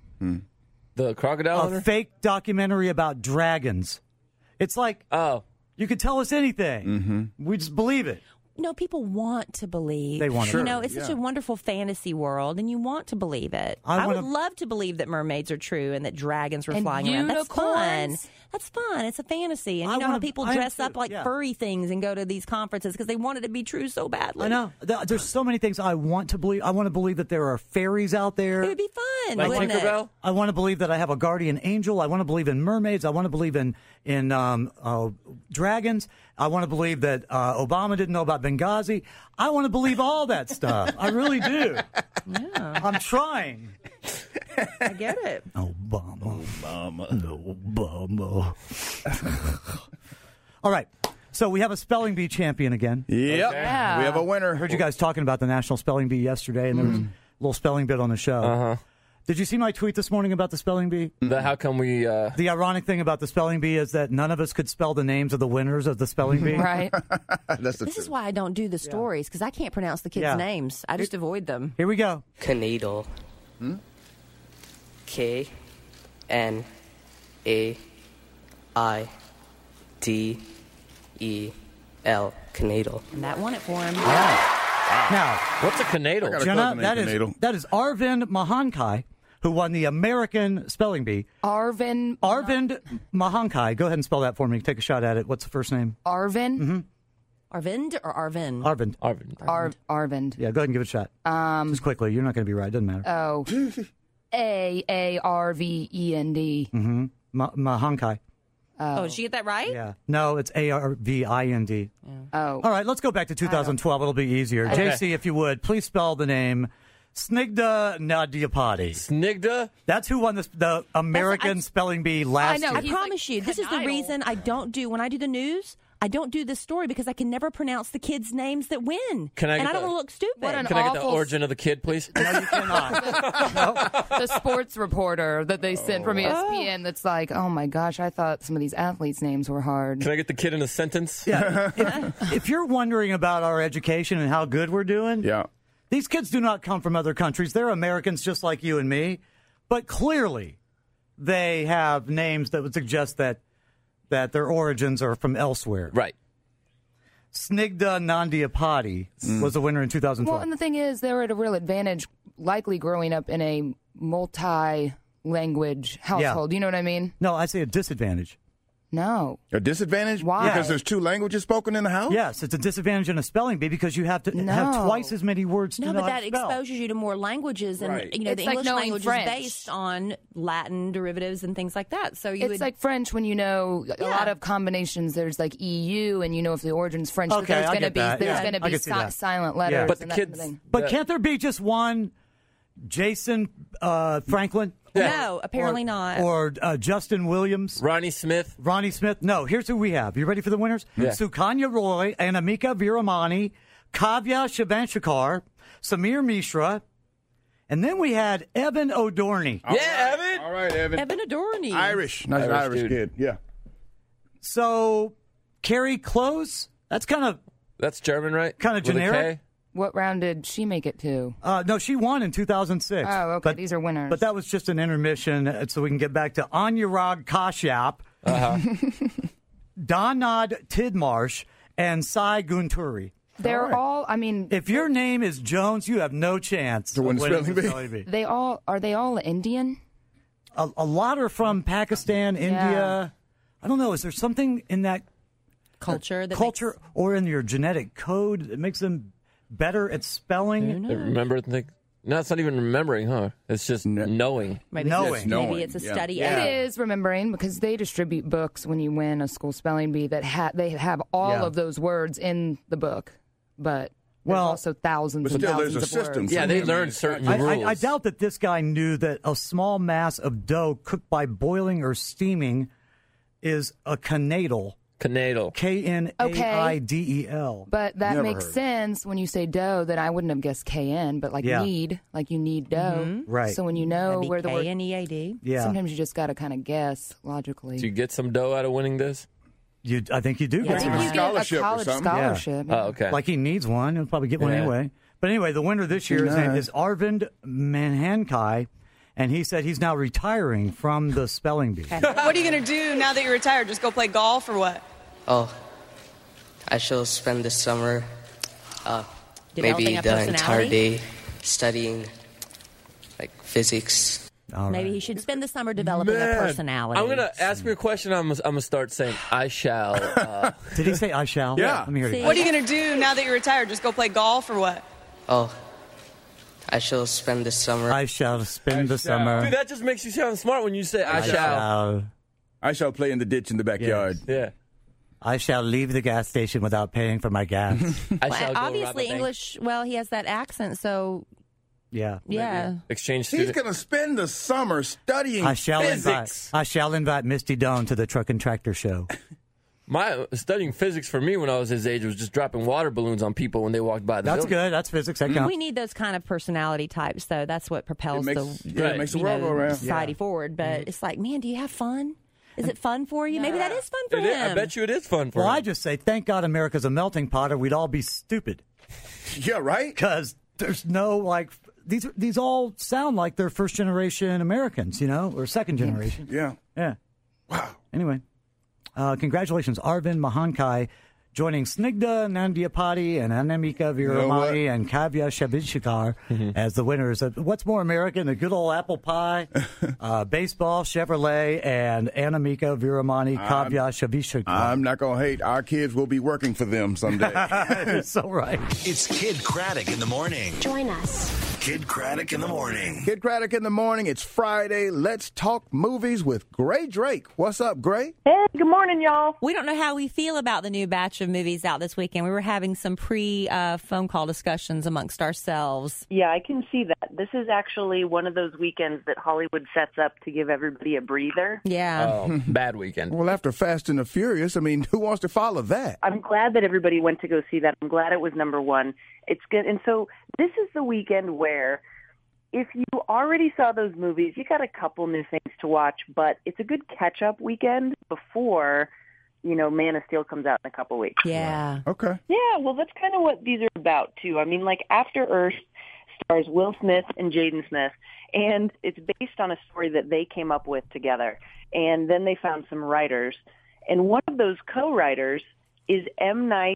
The Crocodile Hunter? A fake documentary about dragons. It's like, you could tell us anything. We just believe it. No, people want to believe. They want to. You know, it's such a wonderful fantasy world, and you want to believe it. I would wanna- love to believe that mermaids are true and that dragons were And flying around. That's fun. unicorns. That's fun. It's a fantasy. And I you know how wanna- people I am dress too, up like yeah. furry things and go to these conferences because they want it to be true so badly. I know. There's so many things I want to believe. I want to believe that there are fairies out there. It would be fun, Like wouldn't it? Tinkerbell? I want to believe that I have a guardian angel. I want to believe in mermaids. I want to believe in dragons. I want to believe that Obama didn't know about Benghazi. I want to believe all that stuff. I really do. Yeah. I'm trying. I get it. Obama. All right. So we have a spelling bee champion again. Yep. Yeah. We have a winner. I heard you guys talking about the National Spelling Bee yesterday, and there was a little spelling bit on the show. Uh-huh. Did you see my tweet this morning about the spelling bee? How come we? The ironic thing about the spelling bee is that none of us could spell the names of the winners of the spelling bee. Right. That's the This truth. is why I don't do the stories because I can't pronounce the kids' Yeah. names. I just avoid them. Here we go. Kneadle. K-N-A-I-D-E-L. Kneadle. And that won it for him. Now, what's a canoodle? got a Jenna, cousin named that is Arvind Mahankai, who won the American Spelling Bee. Arvind Mahankai. Go ahead and spell that for me. Take a shot at it. What's the first name? Arvind? Arvind or Arvin? Arvind. Arvind. Yeah, go ahead and give it a shot. Just quickly. You're not going to be right. Doesn't matter. Oh. A-A-R-V-E-N-D. Mahankai. Oh, did she get that right? Yeah. No, it's A-R-V-I-N-D. Oh. All right, let's go back to 2012. It'll be easier. Okay. JC, if you would, please spell the name Snigdha Nadyapati. Snigdha? That's who won the American Spelling Bee last year. I promise you, this is the reason I don't do, when I do the news, I don't do this story because I can never pronounce the kids' names that win. Can I and get I don't the- want to look stupid. What an Can I get the awful- origin of the kid, please? No, you cannot. The sports reporter that they sent from ESPN that's like, oh my gosh, I thought some of these athletes' names were hard. Can I get the kid in a sentence? Yeah. If you're wondering about our education and how good we're doing, these kids do not come from other countries. They're Americans just like you and me. But clearly, they have names that would suggest that their origins are from elsewhere. Right. Snigdha Nadyapati was the winner in 2012. Well, and the thing is, they're at a real advantage, likely growing up in a multi-language household. You know what I mean? No, I say a disadvantage. No. A disadvantage? Why? Because there's 2 languages spoken in the house? Yes, it's a disadvantage in a spelling bee because you have to have twice as many words to know but how that to spell. exposes you to more languages, and Right. you know It's the like English knowing language French. is based on Latin derivatives and things like that. So It's like French when you know a lot of combinations. There's like EU, and you know if the origin's French, Okay, there's I going to get be that. there's Yeah, going to I be can see that. silent letters. But and the that kind of thing. But can't there be just one Jason Franklin? No, apparently not. Or Justin Williams. Ronnie Smith. Ronnie Smith. No, here's who we have. You ready for the winners? Yeah. Sukanya Roy, Anamika Viramani, Kavya Shivanshakar, Samir Mishra, and then we had Evan O'Dourney. Evan. All right, Evan. Evan O'Dourney. Irish. Nice Irish kid. Yeah. So, Carrie Close, that's That's German, right? kind of With a generic. K? What round did she make it to? No, she won in 2006. Oh, okay. These are winners. But that was just an intermission, so we can get back to Anurag Kashyap, Donald Tidmarsh, and Sai Gunturi. They're all. I mean, If your name is Jones, you have no chance to win the winning spelling the bee. spelling bee. they all are they all Indian? A lot are from Pakistan, India. I don't know. Is there something in that culture or in your genetic code that makes them better at spelling? They remember and think. No, it's not even remembering, huh? It's just knowing. Maybe it's a study. It is remembering because they distribute books when you win a school spelling bee that they have all of those words in the book, but there's also thousands and thousands of words. Yeah, they learn certain rules. I doubt that this guy knew that a small mass of dough cooked by boiling or steaming is a canadle. Canadle. K-N-A-I-D-E-L. But that makes sense when you say dough. That I wouldn't have guessed K-N, but like need, like you need dough. Right. So when you know where the word K-N-E-A-D. Yeah. Sometimes you just got to kind of guess logically. Do you get some dough out of winning this? I think you do. Yeah, I think you get a college scholarship. Oh, okay. Like he needs one. He'll probably get one anyway. But anyway, the winner this year, his name is Arvind Manhankai, and he said he's now retiring from the spelling bee. What are you going to do now that you're retired? Just go play golf or what? Oh, I shall spend this summer Developing maybe a the entire personality? day studying like physics. Maybe he should spend the summer developing a personality. I'm going to ask me a question. I'm going to start saying, I shall. Did he say I shall? Yeah. Let me hear it. What are you going to do now that you're retired? Just go play golf or what? Oh, I shall spend this summer. I shall spend the summer. Dude, that just makes you sound smart when you say, I shall. I shall play in the ditch in the backyard. Yeah. I shall leave the gas station without paying for my gas. I shall go Obviously, rob a bank. English. Well, he has that accent, so Yeah. yeah. Exchange He's student. going to spend the summer studying I shall physics. invite Misty Doan to the Truck and Tractor Show. My studying physics for me when I was his age was just dropping water balloons on people when they walked by the That's building. good. That's physics. That counts. We need those kind of personality types, though. That's what propels It makes- the yeah, it makes the you world know, go around. society forward. But it's like, man, do you have fun? Is it fun for you? Maybe that is fun for It is- him. I bet you it is fun for Well, him. I just say, thank God America's a melting pot, or we'd all be stupid. Yeah, right? Because there's no, like, these all sound like they're first generation Americans, you know, or second generation. Yeah. Yeah. Wow. Anyway, congratulations, Arvind Mahankai, joining Snigdha Nandiapati and Anamika Viramani and Kavya Shavinshikar as the winners of What's More American, the good old apple pie, baseball, Chevrolet, and Anamika Viramani, Kavya Shavinshikar. I'm not going to hate. Our kids will be working for them someday. It's so right. It's Kid Craddock in the morning. Join us. Kid Craddock in the morning. Kid Craddock in the morning. It's Friday. Let's talk movies with Gray Drake. What's up, Gray? Hey, good morning, y'all. We don't know how we feel about the new batch of movies out this weekend. We were having some pre-phone call discussions amongst ourselves. Yeah, I can see that. This is actually one of those weekends that Hollywood sets up to give everybody a breather. Yeah. Oh, bad weekend. Well, after Fast and the Furious, I mean, who wants to follow that? I'm glad that everybody went to go see that. I'm glad it was number one. It's good. And so this is the weekend where if you already saw those movies, you got a couple new things to watch, but it's a good catch-up weekend before, you know, Man of Steel comes out in a couple weeks. Yeah. Okay. Yeah, well, that's kind of what these are about, too. I mean, like, After Earth stars Will Smith and Jaden Smith, and it's based on a story that they came up with together. And then they found some writers, and one of those co-writers is M. Night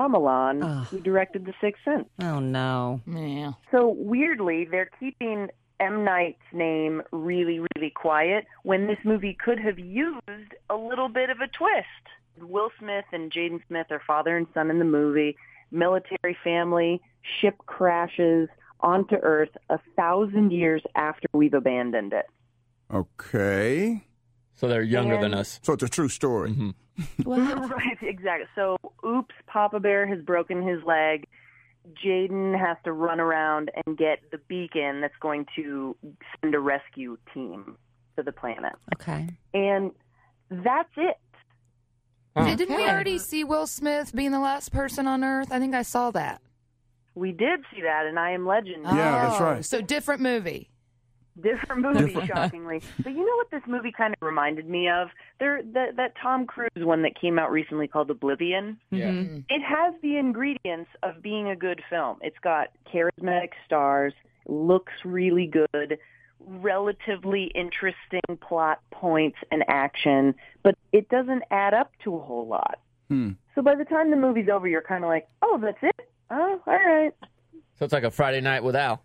Shyamalan, who directed The Sixth Sense. Oh, no. Yeah. So, weirdly, they're keeping M. Night's name really, really quiet when this movie could have used a little bit of a twist. Will Smith and Jaden Smith are father and son in the movie. Military family, ship crashes onto Earth 1,000 years after we've abandoned it. Okay. So they're younger than us. So it's a true story. Mm-hmm. Right, exactly. So, oops, Papa Bear has broken his leg. Jaden has to run around and get the beacon that's going to send a rescue team to the planet. Okay. And that's it. Didn't we already see Will Smith being the last person on Earth? I think I saw that. We did see that in I Am Legend. Yeah, that's right. So different movie. Different movie, shockingly. But you know what this movie kind of reminded me of? That Tom Cruise one that came out recently called Oblivion. Yeah. Mm-hmm. It has the ingredients of being a good film. It's got charismatic stars, looks really good, relatively interesting plot points and action, but it doesn't add up to a whole lot. So by the time the movie's over, you're kind of like, oh, that's it? Oh, all right. So it's like a Friday night with Al.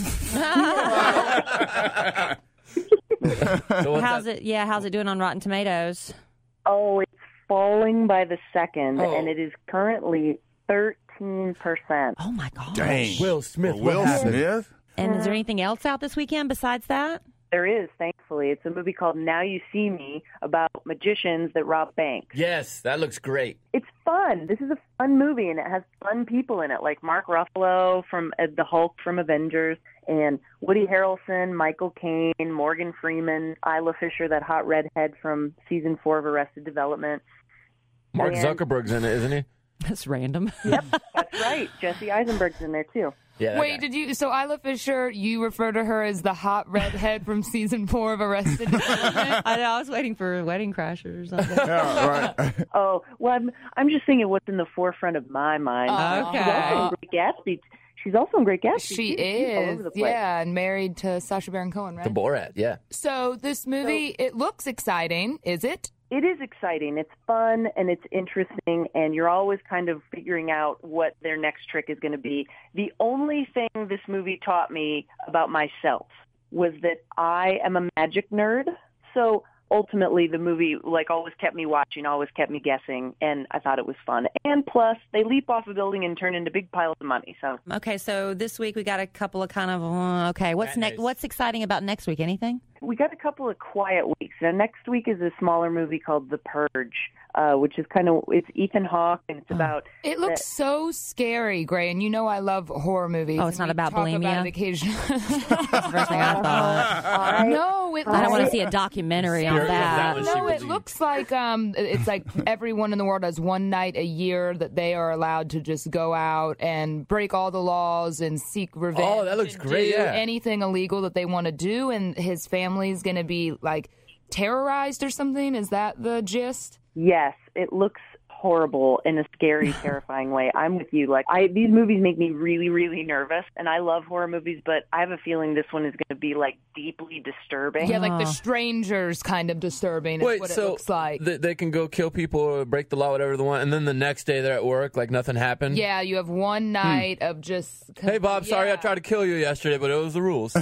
So how's it doing on Rotten Tomatoes? Oh, it's falling by the second, and it is currently 13%. Oh, my God. Dang. Will Smith. Will Smith? And is there anything else out this weekend besides that? There is, thankfully. It's a movie called Now You See Me about magicians that rob banks. Yes, that looks great. It's fun. This is a fun movie, and it has fun people in it, like Mark Ruffalo from the Hulk from Avengers, and Woody Harrelson, Michael Caine, Morgan Freeman, Isla Fisher, that hot redhead from season 4 of Arrested Development. Mark Zuckerberg's in it, isn't he? That's random. Yep, that's right. Jesse Eisenberg's in there, too. Yeah, Wait, so Isla Fisher, you refer to her as the hot redhead from season 4 of Arrested Development? I know, I was waiting for Wedding Crashers or something. Yeah, right. Oh, well, I'm just thinking what's in the forefront of my mind. Okay. She's also in Great Gatsby. She She's all over is, the place. yeah, and married to Sacha Baron Cohen, right? The Borat, yeah. So this movie, it looks exciting, is it? It is exciting. It's fun and it's interesting, and you're always kind of figuring out what their next trick is going to be. The only thing this movie taught me about myself was that I am a magic nerd. So ultimately, the movie always kept me watching, always kept me guessing, and I thought it was fun. And plus, they leap off a building and turn into big piles of money. So okay, so this week we got a couple of kind of what's next? What's exciting about next week? Anything? We got a couple of quiet weeks. Now, next week is a smaller movie called The Purge, which is it's Ethan Hawke, and it's about... It looks so scary, Gray, and you know I love horror movies. Oh, it's not about bulimia? About it occasionally. That's the first thing I thought. No, I don't want to see a documentary on that. No, it looks like it's like everyone in the world has one night a year that they are allowed to just go out and break all the laws and seek revenge. Oh, that looks great, do yeah. anything illegal that they want to do, and his family's going to be terrorized or something. Is that the gist? Yes, it looks horrible in a scary, terrifying way. I'm with you. These movies make me really, really nervous, and I love horror movies, but I have a feeling this one is going to be deeply disturbing. Yeah, like The Strangers kind of disturbing is what it looks like. They can go kill people or break the law, whatever they want, and then the next day they're at work like nothing happened? Yeah, you have one night of just... Hey, Bob, sorry I tried to kill you yesterday, but it was the rules.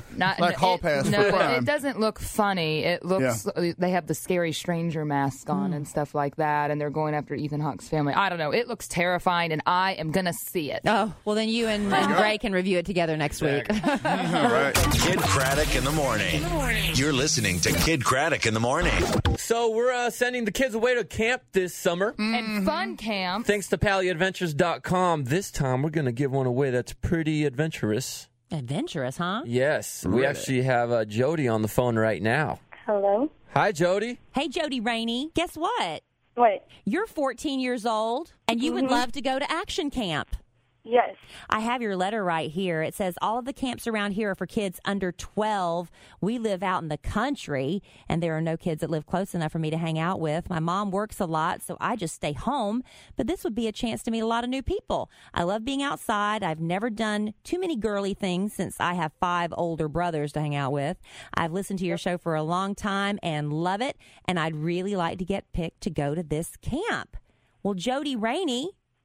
Hall pass for crime. It doesn't look funny. It looks... Yeah. They have the scary stranger mask on and stuff like that, and they're going after Ethan Hawke's family. I don't know. It looks terrifying, and I am going to see it. Oh, well, then you and Gray can review it together next week. All right. Kid Craddock in the morning. You're listening to Kid Craddock in the morning. So we're sending the kids away to camp this summer. And fun camp. Thanks to PallyAdventures.com. This time we're going to give one away that's pretty adventurous. Adventurous, huh? Yes. Really? We actually have Jody on the phone right now. Hello? Hi, Jody. Hey, Jody Rainey. Guess what? What? You're 14 years old, and you would love to go to Action Camp. Yes. I have your letter right here. It says, all of the camps around here are for kids under 12. We live out in the country, and there are no kids that live close enough for me to hang out with. My mom works a lot, so I just stay home. But this would be a chance to meet a lot of new people. I love being outside. I've never done too many girly things since I have 5 older brothers to hang out with. I've listened to your show for a long time and love it, and I'd really like to get picked to go to this camp. Well, Jody Rainey,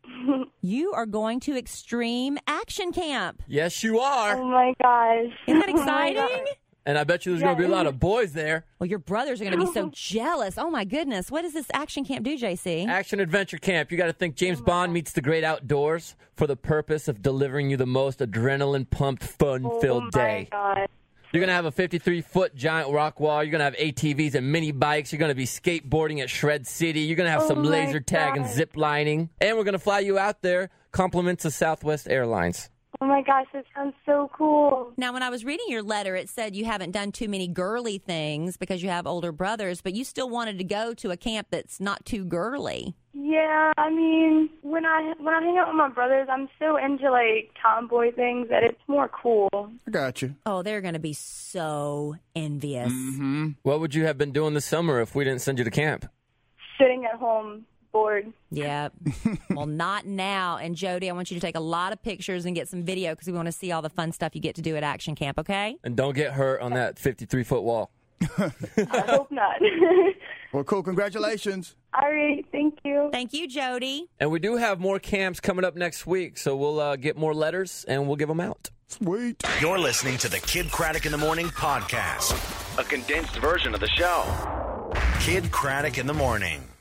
You are going to Extreme Action Camp. Yes, you are. Oh my gosh. Isn't that exciting? And I bet you there's going to be a lot of boys there. Well, your brothers are going to be so jealous. Oh, my goodness. What does this action camp do, JC? Action Adventure Camp. You got to think James Bond meets the great outdoors for the purpose of delivering you the most adrenaline-pumped, fun-filled day. God. You're going to have a 53-foot giant rock wall. You're going to have ATVs and mini bikes. You're going to be skateboarding at Shred City. You're going to have some laser tag and zip lining. And we're going to fly you out there, compliments of Southwest Airlines. Oh my gosh, that sounds so cool. Now, when I was reading your letter, it said you haven't done too many girly things because you have older brothers, but you still wanted to go to a camp that's not too girly. Yeah, I mean, when I hang out with my brothers, I'm so into like tomboy things that it's more cool. I got you. Oh, they're going to be so envious. Mm-hmm. What would you have been doing this summer if we didn't send you to camp? Sitting at home, bored. Yeah. Well, not now. And Jody, I want you to take a lot of pictures and get some video because we want to see all the fun stuff you get to do at Action Camp, okay? And don't get hurt on that 53-foot wall. I hope not. Well, cool. Congratulations. All right. Thank you. Thank you, Jody. And we do have more camps coming up next week, so we'll get more letters and we'll give them out. Sweet. You're listening to the Kid Craddock in the Morning podcast, a condensed version of the show. Kid Craddock in the Morning.